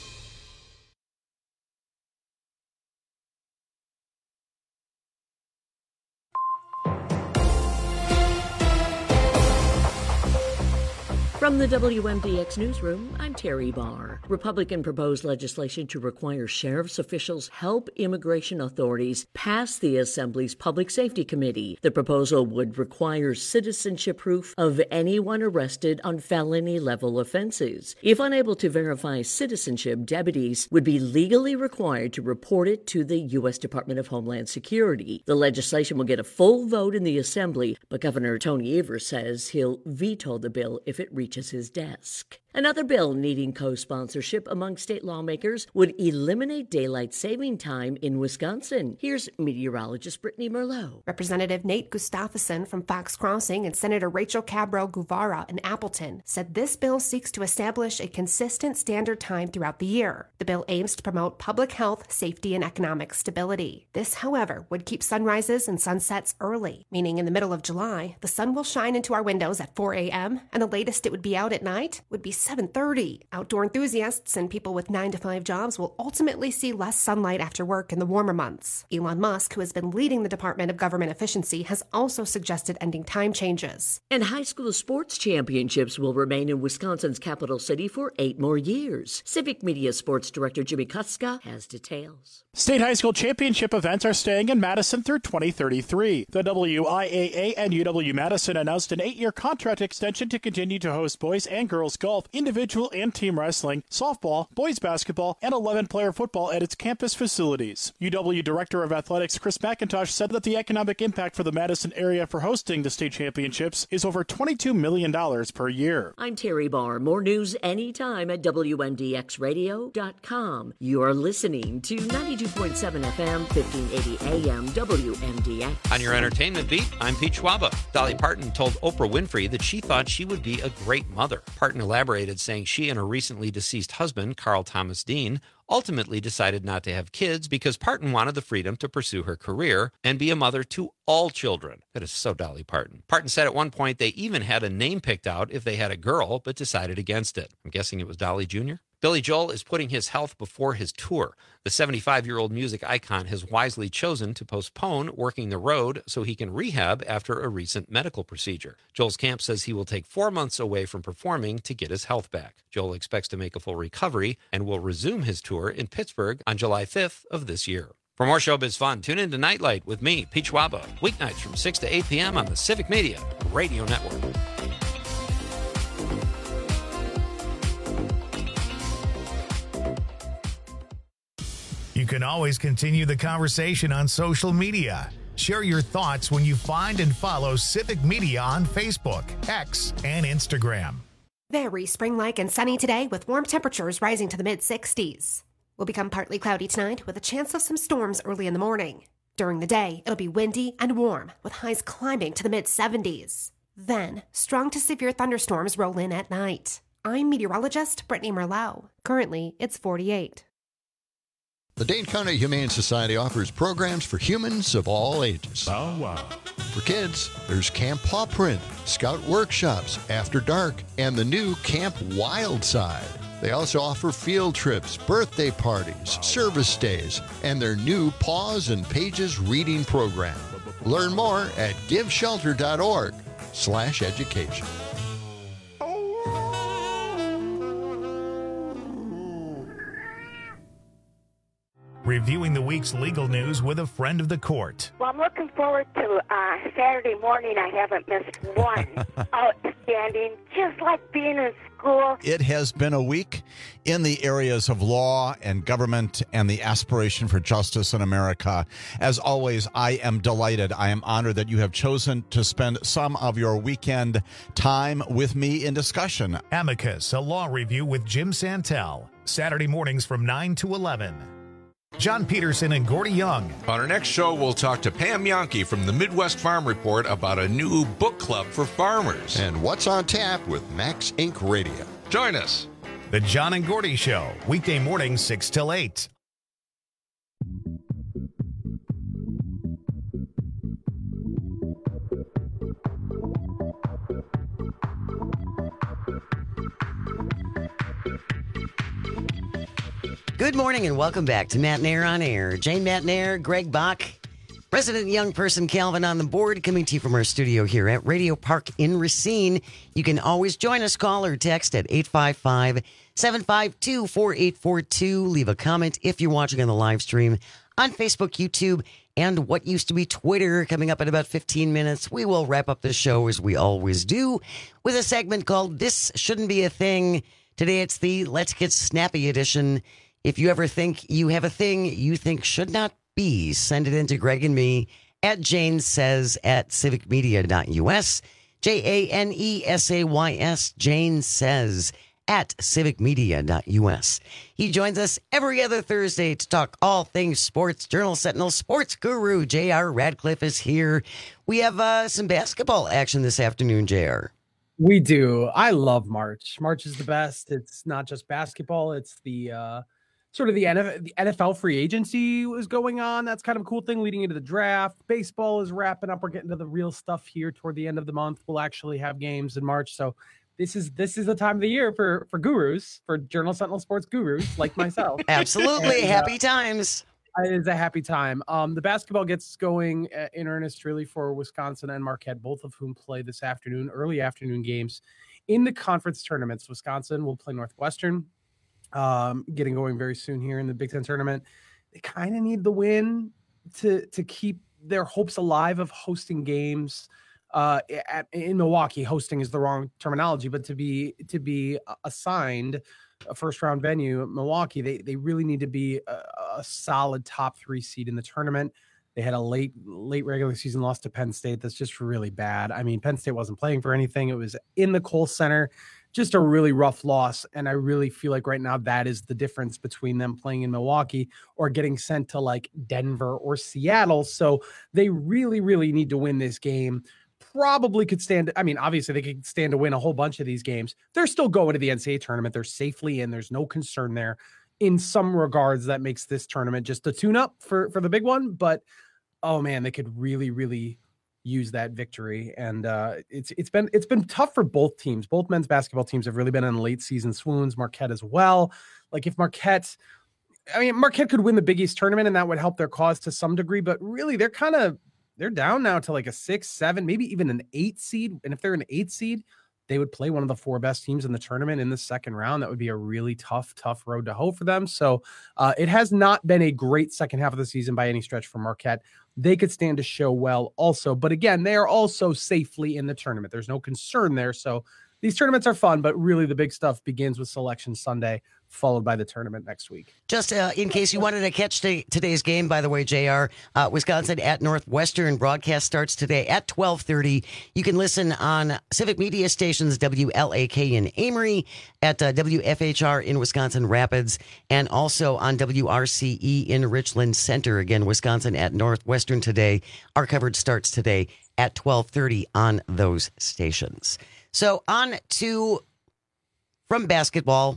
[SPEAKER 4] From the W M D X newsroom, I'm Terry Barr. Republican proposed legislation to require sheriff's officials help immigration authorities pass the Assembly's Public Safety Committee. The proposal would require citizenship proof of anyone arrested on felony-level offenses. If unable to verify citizenship, deputies would be legally required to report it to the U S Department of Homeland Security. The legislation will get a full vote in the Assembly, but Governor Tony Evers says he'll veto the bill if it reaches his desk. Another bill needing co-sponsorship among state lawmakers would eliminate daylight saving time in Wisconsin. Here's meteorologist Brittany Merlot.
[SPEAKER 7] Representative Nate Gustafson from Fox Crossing and Senator Rachel Cabral-Guevara in Appleton said this bill seeks to establish a consistent standard time throughout the year. The bill aims to promote public health, safety, and economic stability. This, however, would keep sunrises and sunsets early, meaning in the middle of July, the sun will shine into our windows at four a.m., and the latest it would be out at night would be seven thirty. Outdoor enthusiasts and people with nine to five jobs will ultimately see less sunlight after work in the warmer months. Elon Musk, who has been leading the Department of Government Efficiency, has also suggested ending time changes.
[SPEAKER 4] And high school sports championships will remain in Wisconsin's capital city for eight more years. Civic Media Sports Director Jimmy Kutzka has details.
[SPEAKER 21] State high school championship events are staying in Madison through twenty thirty-three. The W I A A and U W-Madison announced an eight-year contract extension to continue to host boys and girls golf, individual and team wrestling, softball, boys basketball, and eleven-player football at its campus facilities. U W Director of Athletics Chris McIntosh said that the economic impact for the Madison area for hosting the state championships is over twenty-two million dollars per year.
[SPEAKER 4] I'm Terry Barr. More news anytime at W M D X radio dot com. You're listening to ninety-two point seven F M, fifteen eighty A M, W M D X.
[SPEAKER 12] On your entertainment beat, I'm Pete Schwaba. Dolly Parton told Oprah Winfrey that she thought she would be a great mother. Parton elaborated, saying she and her recently deceased husband, Carl Thomas Dean, ultimately decided not to have kids because Parton wanted the freedom to pursue her career and be a mother to all children. That is so Dolly Parton. Parton said at one point they even had a name picked out if they had a girl, but decided against it. I'm guessing it was Dolly Junior Billy Joel is putting his health before his tour. The seventy-five-year-old music icon has wisely chosen to postpone working the road so he can rehab after a recent medical procedure. Joel's camp says he will take four months away from performing to get his health back. Joel expects to make a full recovery and will resume his tour in Pittsburgh on July fifth of this year. For more showbiz fun, tune in to Nightlight with me, Pete Schwaba, weeknights from six to eight p.m. on the Civic Media Radio Network.
[SPEAKER 1] You can always continue the conversation on social media. Share your thoughts when you find and follow Civic Media on Facebook, X, and Instagram.
[SPEAKER 7] Very spring-like and sunny today with warm temperatures rising to the mid-sixties. Will become partly cloudy tonight with a chance of some storms early in the morning. During the day, it'll be windy and warm with highs climbing to the mid-seventies. Then, strong to severe thunderstorms roll in at night. I'm meteorologist Brittany Merlot. Currently, it's forty-eight.
[SPEAKER 13] The Dane County Humane Society offers programs for humans of all ages.
[SPEAKER 21] Oh, wow.
[SPEAKER 13] For kids, there's Camp Paw Print, Scout Workshops, After Dark, and the new Camp Wild Side. They also offer field trips, birthday parties, service days, and their new Paws and Pages reading program. Learn more at giveshelter.org slash education.
[SPEAKER 1] Reviewing the week's legal news with a friend of the court.
[SPEAKER 16] Well, I'm looking forward to uh, Saturday morning. I haven't missed one. Outstanding, just like being in school.
[SPEAKER 22] It has been a week in the areas of law and government and the aspiration for justice in America. As always, I am delighted. I am honored that you have chosen to spend some of your weekend time with me in discussion.
[SPEAKER 1] Amicus, a law review with Jim Santel. Saturday mornings from nine to eleven. John Peterson and Gordy Young.
[SPEAKER 23] On our next show, we'll talk to Pam Yankee from the Midwest Farm Report about a new book club for farmers.
[SPEAKER 13] And what's on tap with Max Incorporated Radio.
[SPEAKER 23] Join us.
[SPEAKER 1] The John and Gordy Show, weekday mornings six till eight.
[SPEAKER 14] Good morning and welcome back to Matt Nair on Air. Jane Matt Nair, Greg Bach, resident young person Calvin on the board, coming to you from our studio here at Radio Park in Racine. You can always join us, call or text at eight five five, seven five two, four eight four two. Leave a comment if you're watching on the live stream on Facebook, YouTube, and what used to be Twitter. Coming up in about fifteen minutes, we will wrap up the show as we always do with a segment called This Shouldn't Be a Thing. Today it's the Let's Get Snappy edition. If you ever think you have a thing you think should not be, send it in to Greg and me at Jane Says at civic media dot U S. J A N E S A Y S, Jane Says at civic media dot U S. He joins us every other Thursday to talk all things sports. Journal Sentinel sports guru J R Radcliffe is here. We have uh, some basketball action this afternoon, J R.
[SPEAKER 2] We do. I love March. March is the best. It's not just basketball. It's the uh, sort of the N F L free agency was going on. That's kind of a cool thing leading into the draft. Baseball is wrapping up. We're getting to the real stuff here toward the end of the month. We'll actually have games in March. So this is this is the time of the year for for gurus, for Journal Sentinel sports gurus like myself.
[SPEAKER 14] Absolutely.
[SPEAKER 2] And, uh,
[SPEAKER 14] happy times.
[SPEAKER 2] It is a happy time. Um, the basketball gets going in earnest, really, for Wisconsin and Marquette, both of whom play this afternoon, early afternoon games in the conference tournaments. Wisconsin will play Northwestern, um, getting going very soon here in the Big Ten tournament. They kind of need the win to to keep their hopes alive of hosting games uh, at, in Milwaukee. Hosting is the wrong terminology, but to be to be assigned a first round venue, Milwaukee, they they really need to be a, a solid top three seed in the tournament. They had a late late regular season loss to Penn State. That's just really bad. I mean, Penn State wasn't playing for anything. It was in the Kohl Center. Just a really rough loss. And I really feel like right now that is the difference between them playing in Milwaukee or getting sent to like Denver or Seattle. So they really, really need to win this game. Probably could stand. I mean, obviously they could stand to win a whole bunch of these games. They're still going to the N C double A tournament. They're safely in. There's no concern there. In some regards, that makes this tournament just a tune-up for, for the big one. But, oh, man, they could really, really use that victory. And uh, it's it's been it's been tough for both teams. Both men's basketball teams have really been in late season swoons. Marquette as well. Like if Marquette, I mean, Marquette could win the Big East tournament, and that would help their cause to some degree. But really, they're kind of they're down now to like a six, seven, maybe even an eight seed. And if they're an eight seed, they would play one of the four best teams in the tournament in the second round. That would be a really tough, tough road to hoe for them. So uh, it has not been a great second half of the season by any stretch for Marquette. They could stand to show well also. But again, they are also safely in the tournament. There's no concern there. So these tournaments are fun, but really the big stuff begins with Selection Sunday, followed by the tournament next week.
[SPEAKER 14] Just uh, in case you wanted to catch t- today's game, by the way, J R, uh, Wisconsin at Northwestern broadcast starts today at twelve thirty. You can listen on Civic Media Stations, W L A K in Amory, at uh, W F H R in Wisconsin Rapids, and also on W R C E in Richland Center. Again, Wisconsin at Northwestern today. Our coverage starts today at twelve thirty on those stations. So on to from basketball.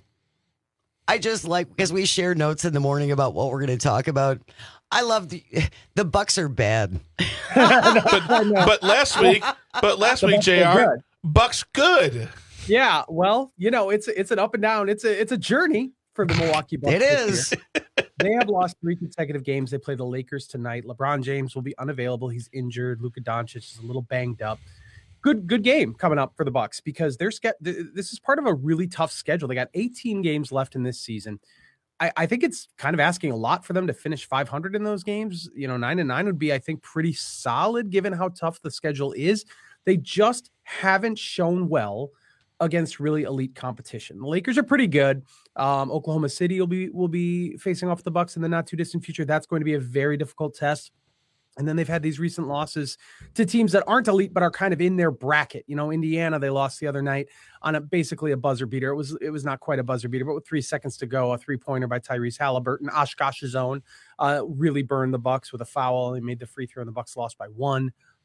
[SPEAKER 14] I just like, because we share notes in the morning about what we're going to talk about. I love the the Bucks are bad.
[SPEAKER 15] but, but last week, but last
[SPEAKER 2] The
[SPEAKER 15] week,
[SPEAKER 2] Bucks
[SPEAKER 15] J
[SPEAKER 2] are
[SPEAKER 15] R,
[SPEAKER 2] good.
[SPEAKER 15] Bucks good.
[SPEAKER 2] Yeah, well, you know, it's it's an up and down. It's a it's a journey for the Milwaukee Bucks.
[SPEAKER 14] It
[SPEAKER 2] this
[SPEAKER 14] is.
[SPEAKER 2] year. They have lost three consecutive games. They play the Lakers tonight. LeBron James will be unavailable. He's injured. Luka Doncic is a little banged up. Good, good game coming up for the Bucks because they're ske- this is part of a really tough schedule. They got eighteen games left in this season. I, I think it's kind of asking a lot for them to finish five hundred in those games. You know, nine and nine would be, I think, pretty solid given how tough the schedule is. They just haven't shown well against really elite competition. The Lakers are pretty good. Um, Oklahoma City will be will be facing off the Bucks in the not too distant future. That's going to be a very difficult test. And then they've had these recent losses to teams that aren't elite, but are kind of in their bracket. You know, Indiana, they lost the other night on a basically a buzzer beater. It was it was not quite a buzzer beater, but with three seconds to go, a three-pointer by Tyrese Halliburton. Oshkosh's own uh, really burned the Bucks with a foul. They made the free throw, and the Bucks lost by one.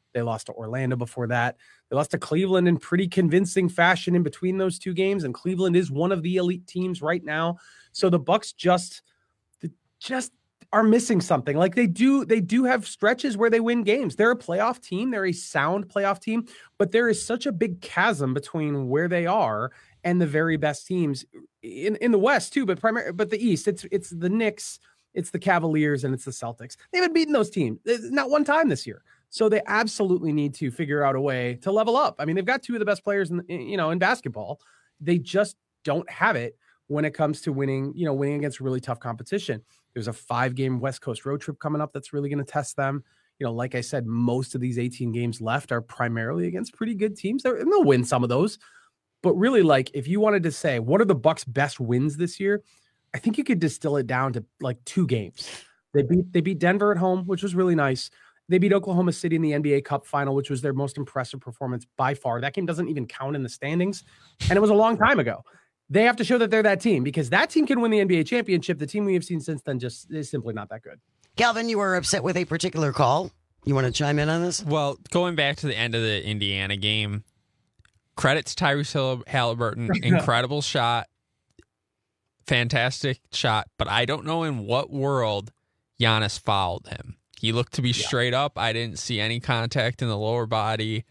[SPEAKER 2] They lost to Orlando before that. They lost to Cleveland in pretty convincing fashion in between those two games. And Cleveland is one of the elite teams right now. So the Bucks just, just are missing something. Like they do, they do have stretches where they win games. They're a playoff team. They're a sound playoff team, but there is such a big chasm between where they are and the very best teams in, in the West too, but primarily, but the East, it's, it's the Knicks, it's the Cavaliers, and it's the Celtics. They haven't beaten those teams not one time this year. So they absolutely need to figure out a way to level up. I mean, they've got two of the best players in, you know, in basketball. They just don't have it when it comes to winning, you know, winning against really tough competition. There's a five game West Coast road trip coming up that's really going to test them. You know, like I said, most of these eighteen games left are primarily against pretty good teams. They're, and they'll win some of those. But really, like, if you wanted to say, what are the Bucks' best wins this year? I think you could distill it down to like two games. They beat they beat Denver at home, which was really nice. They beat Oklahoma City in the N B A Cup final, which was their most impressive performance by far. That game doesn't even count in the standings, and it was a long time ago. They have to show that they're that team, because that team can win the N B A championship. The team we have seen since then just is simply not that good.
[SPEAKER 14] Calvin, you were upset with a particular call. You want to chime in on this?
[SPEAKER 3] Well, going back to the end of the Indiana game, credit to Tyrese Halliburton. Incredible shot. Fantastic shot. But I don't know in what world Giannis fouled him. He looked to be yeah. straight up. I didn't see any contact in the lower body.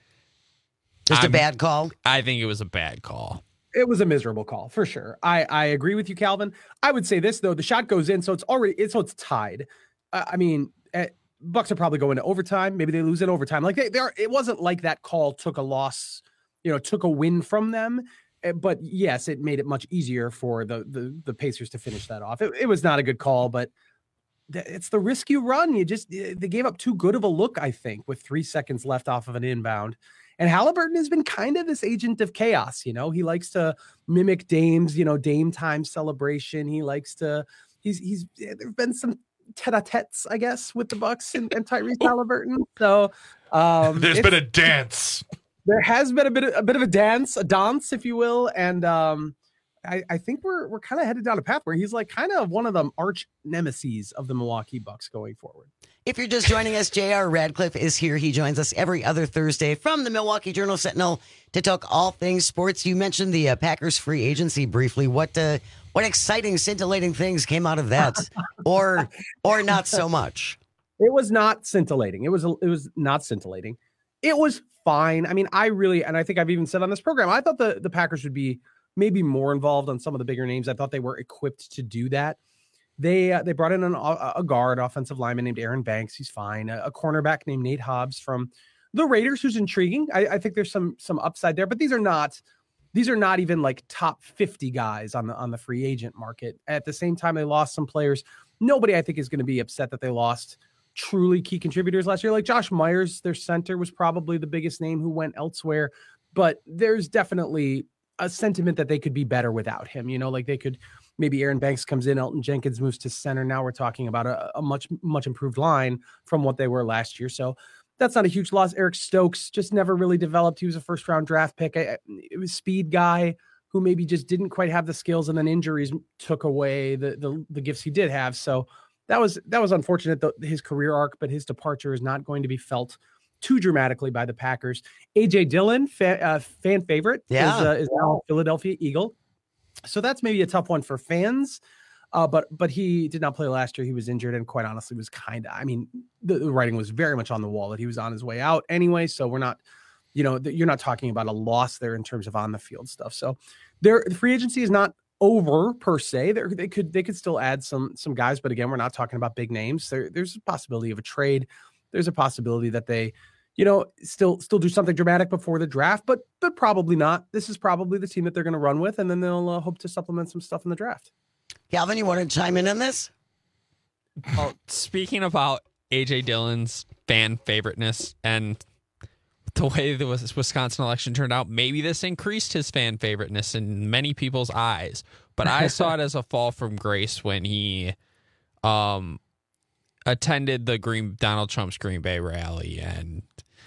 [SPEAKER 14] Just
[SPEAKER 3] I'm,
[SPEAKER 14] a bad call?
[SPEAKER 3] I think it was a bad call.
[SPEAKER 2] It was a miserable call for sure. I, I agree with you, Calvin. I would say this though: the shot goes in, so it's already it's so it's tied. Uh, I mean, uh, Bucks are probably going to overtime. Maybe they lose in overtime. Like they, they are. It wasn't like that call took a loss, you know, took a win from them. Uh, but yes, it made it much easier for the the, the Pacers to finish that off. It, it was not a good call, but th- it's the risk you run. You just they gave up too good of a look, I think, with three seconds left off of an inbound. And Halliburton has been kind of this agent of chaos. You know, he likes to mimic Dame's, you know, Dame time celebration. He likes to, he's, he's, there've been some tete-a-tetes, I guess, with the Bucks and, and Tyrese Halliburton. So um,
[SPEAKER 15] there's been a dance.
[SPEAKER 2] There has been a bit of a bit of a dance, a dance, if you will. And um, I, I think we're, we're kind of headed down a path where he's like kind of one of the arch nemesis of the Milwaukee Bucks going forward.
[SPEAKER 14] If you're just joining us, J R Radcliffe is here. He joins us every other Thursday from the Milwaukee Journal-Sentinel to talk all things sports. You mentioned the uh, Packers free agency briefly. What uh, what exciting, scintillating things came out of that, or or not so much?
[SPEAKER 2] It was not scintillating. It was it was not scintillating. It was fine. I mean, I really, and I think I've even said on this program, I thought the the Packers would be maybe more involved on some of the bigger names. I thought they were equipped to do that. They uh, they brought in an, a guard, offensive lineman named Aaron Banks. He's fine. A, a cornerback named Nate Hobbs from the Raiders, who's intriguing. I, I think there's some some upside there, but these are not these are not even like top fifty guys on the on the free agent market. At the same time, they lost some players. Nobody, I think, is going to be upset that they lost truly key contributors last year. Like Josh Myers, their center, was probably the biggest name who went elsewhere, but there's definitely a sentiment that they could be better without him. You know, like they could. Maybe Aaron Banks comes in, Elton Jenkins moves to center. Now we're talking about a, a much, much improved line from what they were last year. So that's not a huge loss. Eric Stokes just never really developed. He was a first round draft pick. I, it was speed guy who maybe just didn't quite have the skills, and then injuries took away the, the, the gifts he did have. So that was, that was unfortunate, the, his career arc, but his departure is not going to be felt too dramatically by the Packers. A J Dillon, fa- uh, fan favorite,
[SPEAKER 14] yeah.
[SPEAKER 2] is, uh, is now a Philadelphia Eagle. So that's maybe a tough one for fans, uh, but but he did not play last year. He was injured, and quite honestly was kind of, I mean, the, the writing was very much on the wall that he was on his way out anyway. So we're not, you know, you're not talking about a loss there in terms of on the field stuff. So their the free agency is not over per se. They're, they could they could still add some some guys, but again, we're not talking about big names. There, there's a possibility of a trade. There's a possibility that they, you know, still still do something dramatic before the draft, but but probably not. This is probably the team that they're going to run with, and then they'll uh, hope to supplement some stuff in the draft.
[SPEAKER 14] Calvin, you want to chime in on this?
[SPEAKER 3] Well, speaking about A J Dillon's fan favoriteness and the way the Wisconsin election turned out, maybe this increased his fan favoriteness in many people's eyes. But I saw it as a fall from grace when he um, attended the Green Donald Trump's Green Bay rally and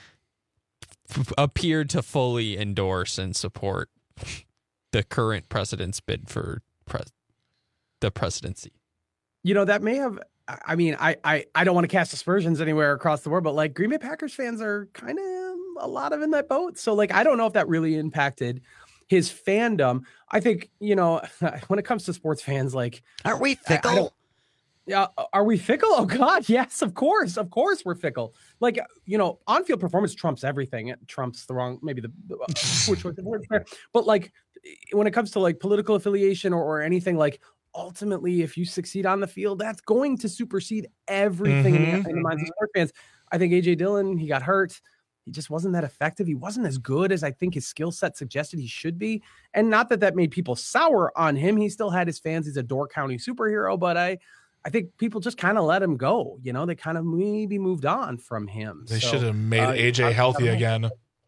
[SPEAKER 3] f- appeared to fully endorse and support the current president's bid for pres- the presidency.
[SPEAKER 2] You know, that may have, I mean, I, I, I don't want to cast aspersions anywhere across the world, but like Green Bay Packers fans are kind of a lot of in that boat. So like, I don't know if that really impacted his fandom. I think, you know, when it comes to sports fans, like,
[SPEAKER 14] aren't we fickle?
[SPEAKER 2] Yeah. Are we fickle? Oh God. Yes, of course. Of course we're fickle. Like, you know, on-field performance trumps everything. It trumps the wrong, maybe the, the poor choice of words there. But like, when it comes to like political affiliation or, or anything, like, ultimately, if you succeed on the field, that's going to supersede everything mm-hmm. in, the, in the minds of sports fans. I think A J Dillon, he got hurt. He just wasn't that effective. He wasn't as good as I think his skill set suggested he should be. And not that that made people sour on him. He still had his fans. He's a Door County superhero, but I, I think people just kind of let him go. You know, they kind of maybe moved on from him.
[SPEAKER 15] They
[SPEAKER 2] so,
[SPEAKER 15] should have made uh, A J healthy again.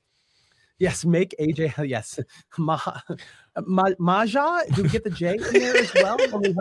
[SPEAKER 2] Yes, make A J. Yes, Ma, Ma, Maja. Do we get the J in there as well?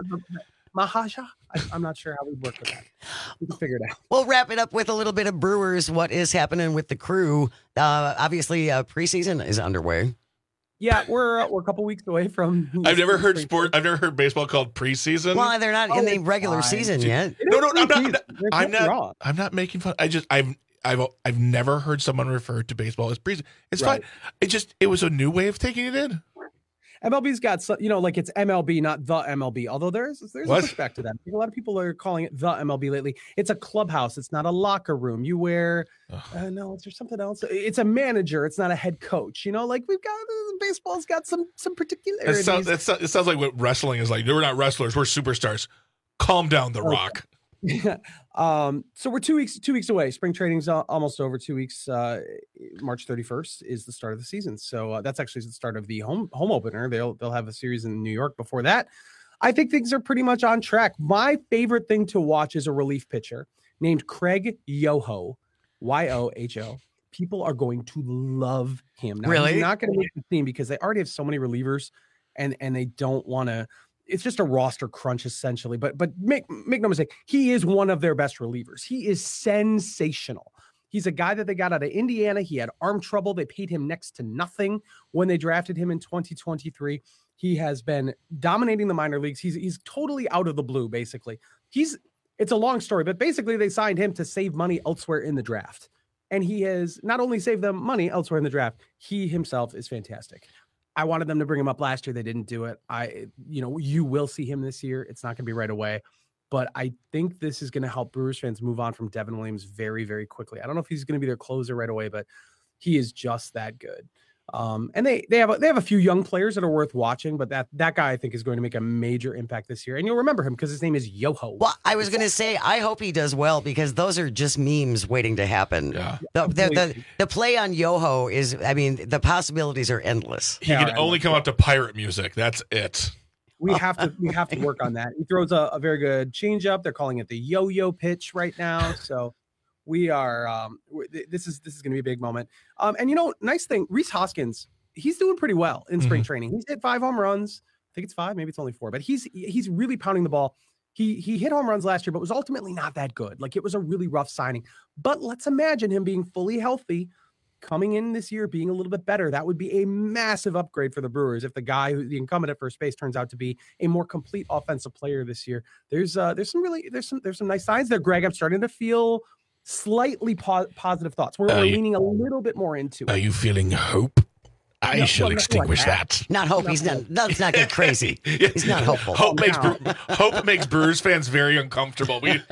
[SPEAKER 2] Mahaja. I, I'm not sure how we work with that. We can figure it out.
[SPEAKER 14] We'll wrap it up with a little bit of Brewers. What is happening with the crew? Uh, obviously, uh, preseason is underway.
[SPEAKER 2] Yeah, we're uh, we're a couple weeks away from.
[SPEAKER 15] I've never heard sport. I've never heard baseball called preseason.
[SPEAKER 14] Well, they're not oh, in the regular fine. season yet.
[SPEAKER 15] No, no, I'm not. I'm not. I'm not making fun. I just I've. I've I've never heard someone refer to baseball as preseason. It's right. fine. It just it was a new way of taking it in.
[SPEAKER 2] M L B's got some, you know, like it's M L B, not the M L B. Although there's there's what? a respect to that. A lot of people are calling it the M L B lately. It's a clubhouse. It's not a locker room. You wear uh, no, is there something else? It's a manager. It's not a head coach. You know, like we've got uh, baseball's got some some particularities.
[SPEAKER 15] It sounds, it sounds, it sounds like what wrestling is like. We're not wrestlers. We're superstars. Calm down, The okay. Rock.
[SPEAKER 2] Yeah. Um, so we're two weeks, two weeks away. Spring training's almost over. Two weeks. Uh, March thirty-first is the start of the season. So uh, that's actually the start of the home home opener. They'll they'll have a series in New York before that. I think things are pretty much on track. My favorite thing to watch is a relief pitcher named Craig Yoho, Y O H O. People are going to love him. Now,
[SPEAKER 14] really?
[SPEAKER 2] He's not going to make the team because they already have so many relievers, and and they don't want to. It's just a roster crunch essentially, but but make make no mistake, he is one of their best relievers. He is sensational. He's a guy that they got out of Indiana. He had arm trouble. They paid him next to nothing when they drafted him in twenty twenty-three. He has been dominating the minor leagues. He's he's totally out of the blue, basically. He's it's a long story, but basically they signed him to save money elsewhere in the draft. And he has not only saved them money elsewhere in the draft, he himself is fantastic. I wanted them to bring him up last year. They didn't do it. I, you know, you will see him this year. It's not going to be right away, but I think this is going to help Brewers fans move on from Devin Williams very, very quickly. I don't know if he's going to be their closer right away, but he is just that good. Um, and they they have a, they have a few young players that are worth watching, but that that guy I think is going to make a major impact this year, and you'll remember him because his name is Yoho.
[SPEAKER 14] Well, I was going to say I hope he does well because those are just memes waiting to happen.
[SPEAKER 15] Yeah.
[SPEAKER 14] The, the, the, the play on Yoho is, I mean, the possibilities are endless.
[SPEAKER 15] He can only come out to pirate music. That's it.
[SPEAKER 2] We have to we have to work on that. He throws a, a very good changeup. They're calling it the yo-yo pitch right now, so. We are, um, this is, this is going to be a big moment. Um, and you know, nice thing, Rhys Hoskins, he's doing pretty well in spring mm-hmm. training. He's hit five home runs. I think it's five, maybe it's only four, but he's, he's really pounding the ball. He, he hit home runs last year, but was ultimately not that good. Like it was a really rough signing, but let's imagine him being fully healthy coming in this year, being a little bit better. That would be a massive upgrade for the Brewers. If the guy who the incumbent at first base turns out to be a more complete offensive player this year, there's uh there's some really, there's some, there's some nice signs there, Greg. I'm starting to feel slightly po- positive thoughts. We're, we're leaning a little bit more into it.
[SPEAKER 15] Are you feeling hope? I no, shall well, extinguish like that.
[SPEAKER 14] that. Not hope. He's not. Let's not get crazy. He's not hopeful.
[SPEAKER 15] Hope makes Bre- hope makes Brewers fans very uncomfortable. We,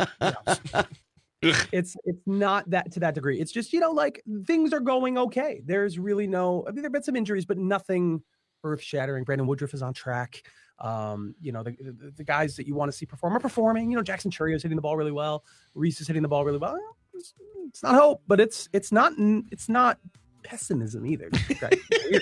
[SPEAKER 2] it's it's not that to that degree. It's just, you know, like things are going okay. There's really no. I mean, there've been some injuries, but nothing earth shattering. Brandon Woodruff is on track. Um, you know, the, the the guys that you want to see perform are performing. You know, Jackson Chourio is hitting the ball really well. Rhys is hitting the ball really well. It's, it's not hope, but it's it's not it's not pessimism either. Right?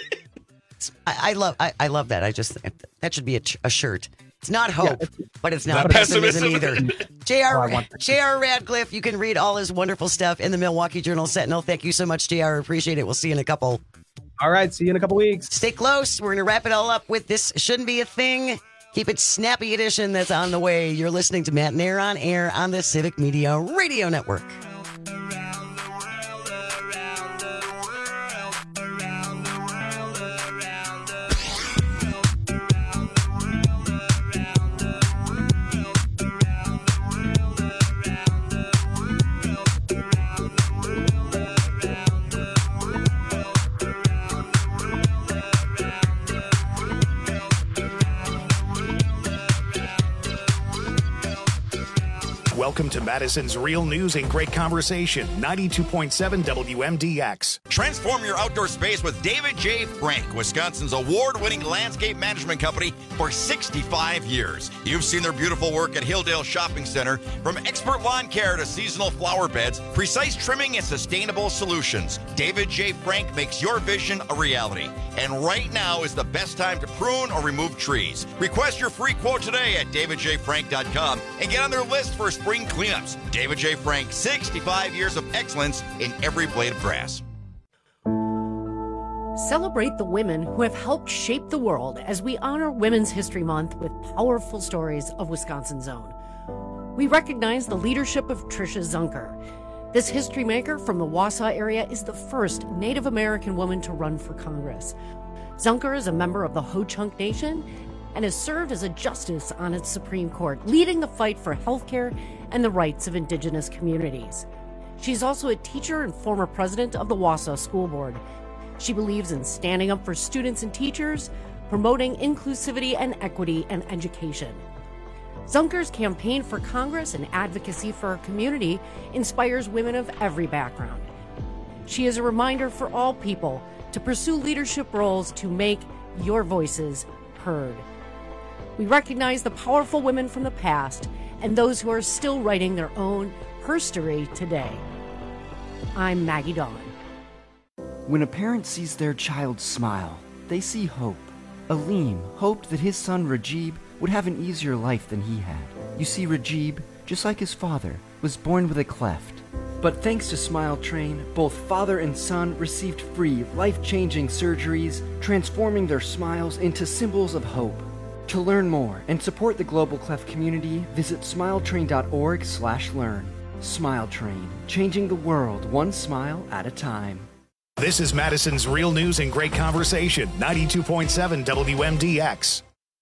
[SPEAKER 14] I, I love I, I love that. I just that should be a, a shirt. It's not hope, yeah, it's, but it's not,
[SPEAKER 15] not
[SPEAKER 14] pessimism,
[SPEAKER 15] pessimism
[SPEAKER 14] either. J R Oh, J R Radcliffe, you can read all his wonderful stuff in the Milwaukee Journal Sentinel. Thank you so much, J R. Appreciate it. We'll see you in a couple.
[SPEAKER 2] All right, see you in a couple weeks.
[SPEAKER 14] Stay close. We're going to wrap it all up with This Shouldn't Be a Thing. Keep it snappy edition that's on the way. You're listening to Matt and Air on air on the Civic Media Radio Network.
[SPEAKER 1] Welcome to Madison's Real News and Great Conversation, ninety-two point seven W M D X.
[SPEAKER 5] Transform your outdoor space with David J. Frank, Wisconsin's award-winning landscape management company for sixty-five years. You've seen their beautiful work at Hilldale Shopping Center, from expert lawn care to seasonal flower beds, precise trimming and sustainable solutions. David J. Frank makes your vision a reality. And right now is the best time to prune or remove trees. Request your free quote today at david j frank dot com and get on their list for spring cleanups. David J. Frank, sixty-five years of excellence in every blade of grass.
[SPEAKER 10] Celebrate the women who have helped shape the world as we honor Women's History Month with powerful stories of Wisconsin's own. We recognize the leadership of Tricia Zunker. This history maker from the Wausau area is the first Native American woman to run for Congress. Zunker is a member of the Ho-Chunk Nation and has served as a justice on its Supreme Court, leading the fight for healthcare and the rights of Indigenous communities. She's also a teacher and former president of the Wausau School Board. She believes in standing up for students and teachers, promoting inclusivity and equity in education. Zunker's campaign for Congress and advocacy for her community inspires women of every background. She is a reminder for all people to pursue leadership roles to make your voices heard. We recognize the powerful women from the past and those who are still writing their own herstory today. I'm Maggie Dawn.
[SPEAKER 6] When a parent sees their child smile, they see hope. Aleem hoped that his son Rajib would have an easier life than he had. You see, Rajib, just like his father, was born with a cleft. But thanks to Smile Train, both father and son received free, life-changing surgeries, transforming their smiles into symbols of hope. To learn more and support the Global Cleft community, visit smiletrain.org slash learn. Smile Train, changing the world one smile at a time.
[SPEAKER 1] This is Madison's Real News and Great Conversation, ninety-two point seven W M D X.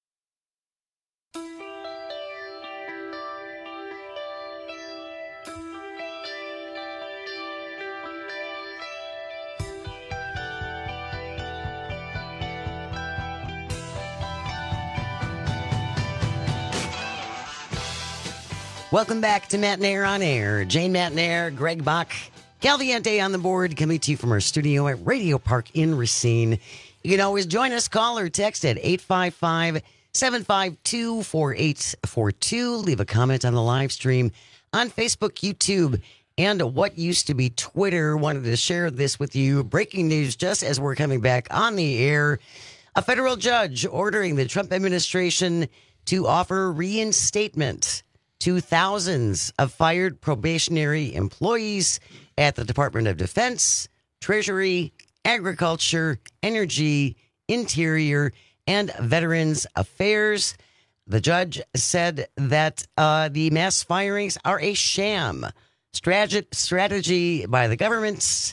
[SPEAKER 14] Welcome back to Matinaire on Air. Jane Matinaire, Greg Bach, Calviente on the board, coming to you from our studio at Radio Park in Racine. You can always join us. Call or text at eight five five, seven five two, four eight four two. Leave a comment on the live stream on Facebook, YouTube, and what used to be Twitter. Wanted to share this with you. Breaking news just as we're coming back on the air. A federal judge ordering the Trump administration to offer reinstatement to thousands of fired probationary employees at the Department of Defense, Treasury, Agriculture, Energy, Interior, and Veterans Affairs. The judge said that uh, the mass firings are a sham Strate- strategy by the government's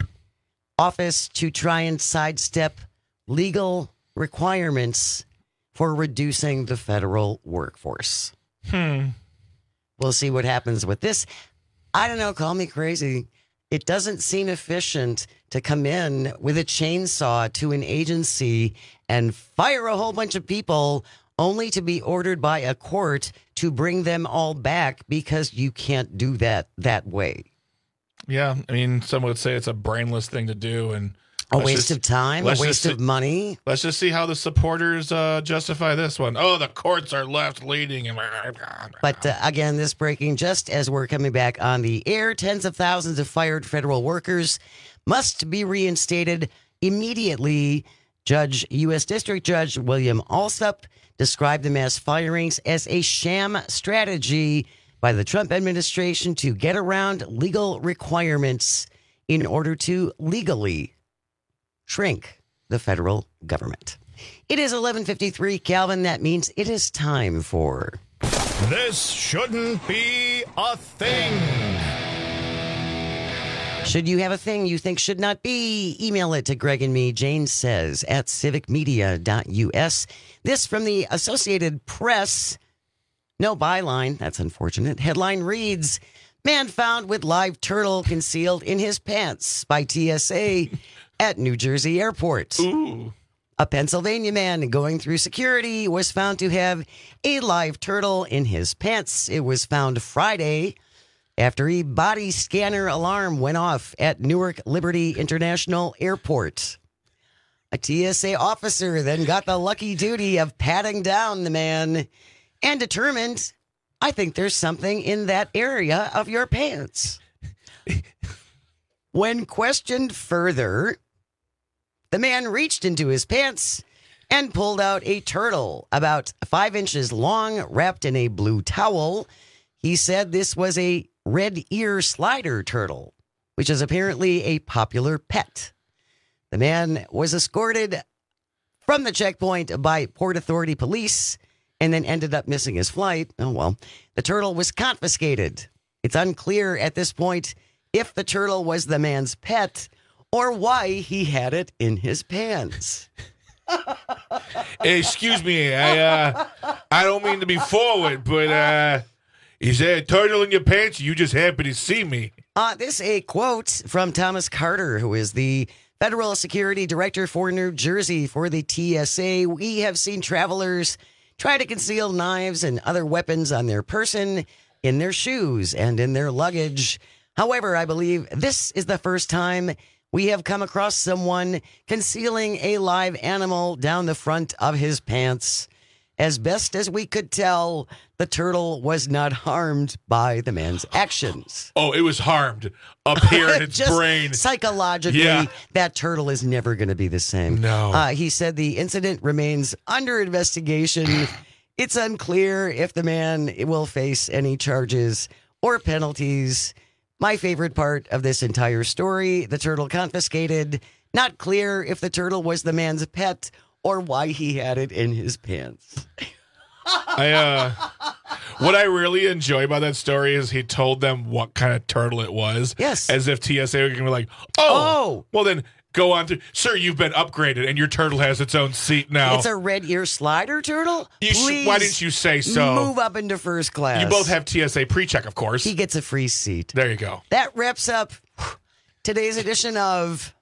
[SPEAKER 14] office to try and sidestep legal requirements for reducing the federal workforce.
[SPEAKER 15] Hmm.
[SPEAKER 14] We'll see what happens with this. I don't know, call me crazy. It doesn't seem efficient to come in with a chainsaw to an agency and fire a whole bunch of people only to be ordered by a court to bring them all back because you can't do that that way.
[SPEAKER 15] Yeah, I mean, some would say it's a brainless thing to do, and
[SPEAKER 14] a waste just, of time, a waste of
[SPEAKER 15] see,
[SPEAKER 14] money.
[SPEAKER 15] Let's just see how the supporters uh, justify this one. Oh, the courts are left leading.
[SPEAKER 14] But uh, again, this breaking just as we're coming back on the air. Tens of thousands of fired federal workers must be reinstated immediately. Judge, U S District Judge William Alsup described the mass firings as a sham strategy by the Trump administration to get around legal requirements in order to legally shrink the federal government. It is eleven fifty-three, Calvin. That means it is time for...
[SPEAKER 1] This shouldn't be a thing.
[SPEAKER 14] Should you have a thing you think should not be? Email it to Greg and me, Jane says, at civic media dot u s. This from the Associated Press. No byline. That's unfortunate. Headline reads, man found with live turtle concealed in his pants by T S A at New Jersey airport.
[SPEAKER 15] Ooh.
[SPEAKER 14] A Pennsylvania man going through security was found to have a live turtle in his pants. It was found Friday after a body scanner alarm went off at Newark Liberty International Airport. A T S A officer then got the lucky duty of patting down the man and determined, I think there's something in that area of your pants. When questioned further, the man reached into his pants and pulled out a turtle about five inches long, wrapped in a blue towel. He said this was a red ear slider turtle, which is apparently a popular pet. The man was escorted from the checkpoint by Port Authority police and then ended up missing his flight. Oh, well, the turtle was confiscated. It's unclear at this point if the turtle was the man's pet or why he had it in his pants.
[SPEAKER 15] Hey, excuse me, I uh, I don't mean to be forward, but uh, is there a turtle in your pants? You just happen to see me.
[SPEAKER 14] Uh, this is a quote from Thomas Carter, who is the Federal Security Director for New Jersey for the T S A. We have seen travelers try to conceal knives and other weapons on their person, in their shoes, and in their luggage. However, I believe this is the first time we have come across someone concealing a live animal down the front of his pants. As best as we could tell, the turtle was not harmed by the man's actions.
[SPEAKER 15] Oh, it was harmed up here in its
[SPEAKER 14] Just
[SPEAKER 15] brain.
[SPEAKER 14] Psychologically,
[SPEAKER 15] Yeah.
[SPEAKER 14] that turtle is never going to be the same.
[SPEAKER 15] No.
[SPEAKER 14] Uh, he said the incident remains under investigation. It's unclear if the man will face any charges or penalties. My favorite part of this entire story, the turtle confiscated. Not clear if the turtle was the man's pet or why he had it in his pants.
[SPEAKER 15] I uh, what I really enjoy about that story is he told them what kind of turtle it was.
[SPEAKER 14] Yes.
[SPEAKER 15] As if T S A were going to be like, oh,
[SPEAKER 14] Oh.
[SPEAKER 15] well then go on to, sir, you've been upgraded and your turtle has its own seat now.
[SPEAKER 14] It's a red ear slider turtle?
[SPEAKER 15] You sh-
[SPEAKER 14] Please
[SPEAKER 15] why didn't you say so?
[SPEAKER 14] Move up into first class.
[SPEAKER 15] You both have T S A pre-check, of course.
[SPEAKER 14] He gets a free seat.
[SPEAKER 15] There you go.
[SPEAKER 14] That wraps up today's edition of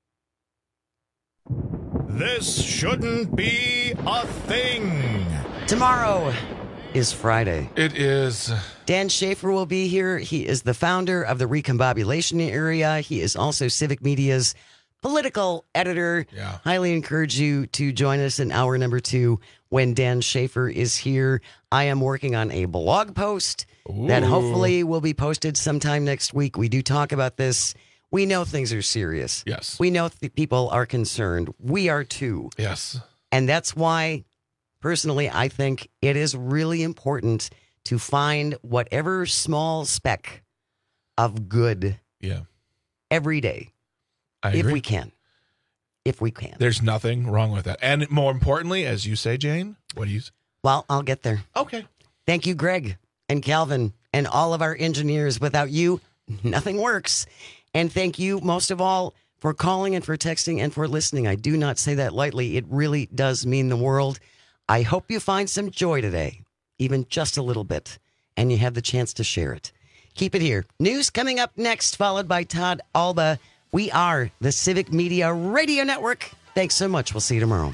[SPEAKER 1] This shouldn't be a thing.
[SPEAKER 14] Tomorrow is Friday.
[SPEAKER 15] It is.
[SPEAKER 14] Dan Schaefer will be here. He is the founder of the Recombobulation Area. He is also Civic Media's political editor.
[SPEAKER 15] Yeah.
[SPEAKER 14] Highly encourage you to join us in hour number two when Dan Schaefer is here. I am working on a blog post that
[SPEAKER 15] Ooh.
[SPEAKER 14] hopefully will be posted sometime next week. We do talk about this. We know things are serious.
[SPEAKER 15] Yes.
[SPEAKER 14] We know th- people are concerned. We are too.
[SPEAKER 15] Yes.
[SPEAKER 14] And that's why, personally, I think it is really important to find whatever small speck of good
[SPEAKER 15] Yeah.
[SPEAKER 14] every day,
[SPEAKER 15] I
[SPEAKER 14] if
[SPEAKER 15] agree.
[SPEAKER 14] we can. If we can.
[SPEAKER 15] There's nothing wrong with that. And more importantly, as you say, Jane, what do you say?
[SPEAKER 14] Well, I'll get there.
[SPEAKER 15] Okay.
[SPEAKER 14] Thank you, Greg and Calvin and all of our engineers. Without you, nothing works. And thank you, most of all, for calling and for texting and for listening. I do not say that lightly. It really does mean the world. I hope you find some joy today, even just a little bit, and you have the chance to share it. Keep it here. News coming up next, followed by Todd Alba. We are the Civic Media Radio Network. Thanks so much. We'll see you tomorrow.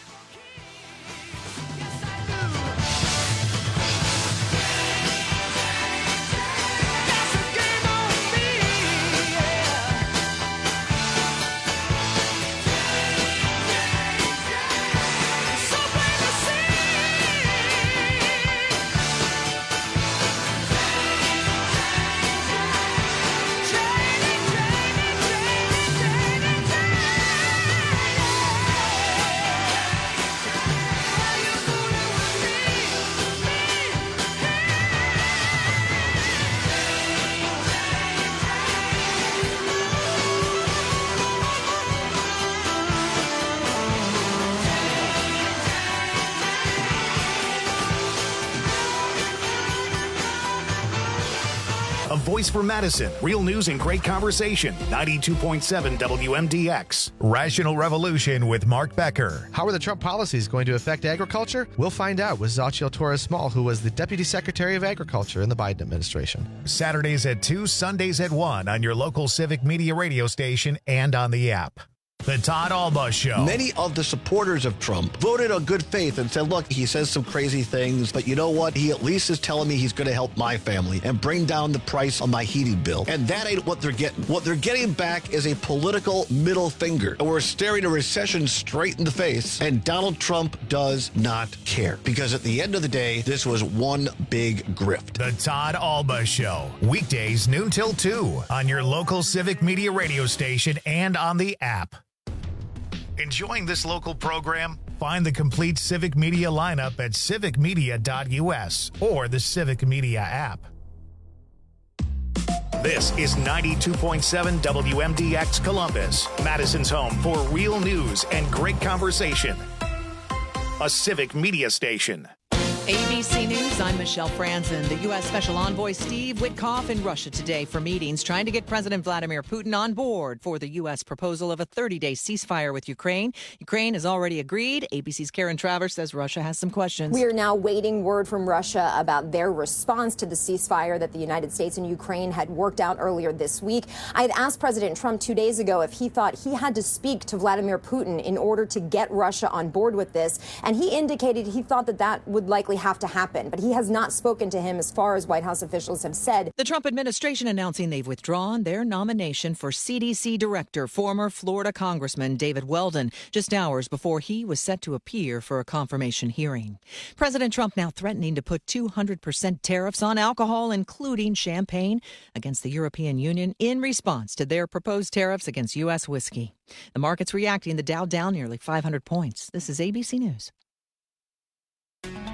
[SPEAKER 1] A voice for Madison. Real news and great conversation. ninety-two point seven W M D X. Rational Revolution with Mark Becker.
[SPEAKER 8] How are the Trump policies going to affect agriculture? We'll find out with Xochitl Torres-Small, who was the Deputy Secretary of Agriculture in the Biden administration.
[SPEAKER 1] Saturdays at two, Sundays at one on your local Civic Media radio station and on the app. The Todd Alba Show.
[SPEAKER 9] Many of the supporters of Trump voted on good faith and said, look, he says some crazy things, but you know what? He at least is telling me he's going to help my family and bring down the price on my heating bill. And that ain't what they're getting. What they're getting back is a political middle finger. And we're staring a recession straight in the face. And Donald Trump does not care. Because at the end of the day, this was one big grift.
[SPEAKER 1] The Todd Alba Show. Weekdays noon till two on your local Civic Media radio station and on the app. Enjoying this local program? Find the complete Civic Media lineup at civic media dot u s or the Civic Media app. This is ninety-two point seven W M D X Columbus, Madison's home for real news and great conversation. A Civic Media station.
[SPEAKER 11] A B C News, I'm Michelle Franzen. The U S Special Envoy Steve Witkoff in Russia today for meetings trying to get President Vladimir Putin on board for the U S proposal of a thirty-day ceasefire with Ukraine. Ukraine has already agreed. A B C's Karen Travers says Russia has some questions.
[SPEAKER 17] We are now waiting word from Russia about their response to the ceasefire that the United States and Ukraine had worked out earlier this week. I had asked President Trump two days ago if he thought he had to speak to Vladimir Putin in order to get Russia on board with this, and he indicated he thought that that would likely have to happen, but he has not spoken to him as far as White House officials have said.
[SPEAKER 11] The Trump administration announcing they've withdrawn their nomination for C D C director, former Florida Congressman David Weldon, just hours before he was set to appear for a confirmation hearing. President Trump now threatening to put two hundred percent tariffs on alcohol, including champagne, against the European Union in response to their proposed tariffs against U S whiskey. The market's reacting. The Dow down nearly five hundred points. This is A B C News.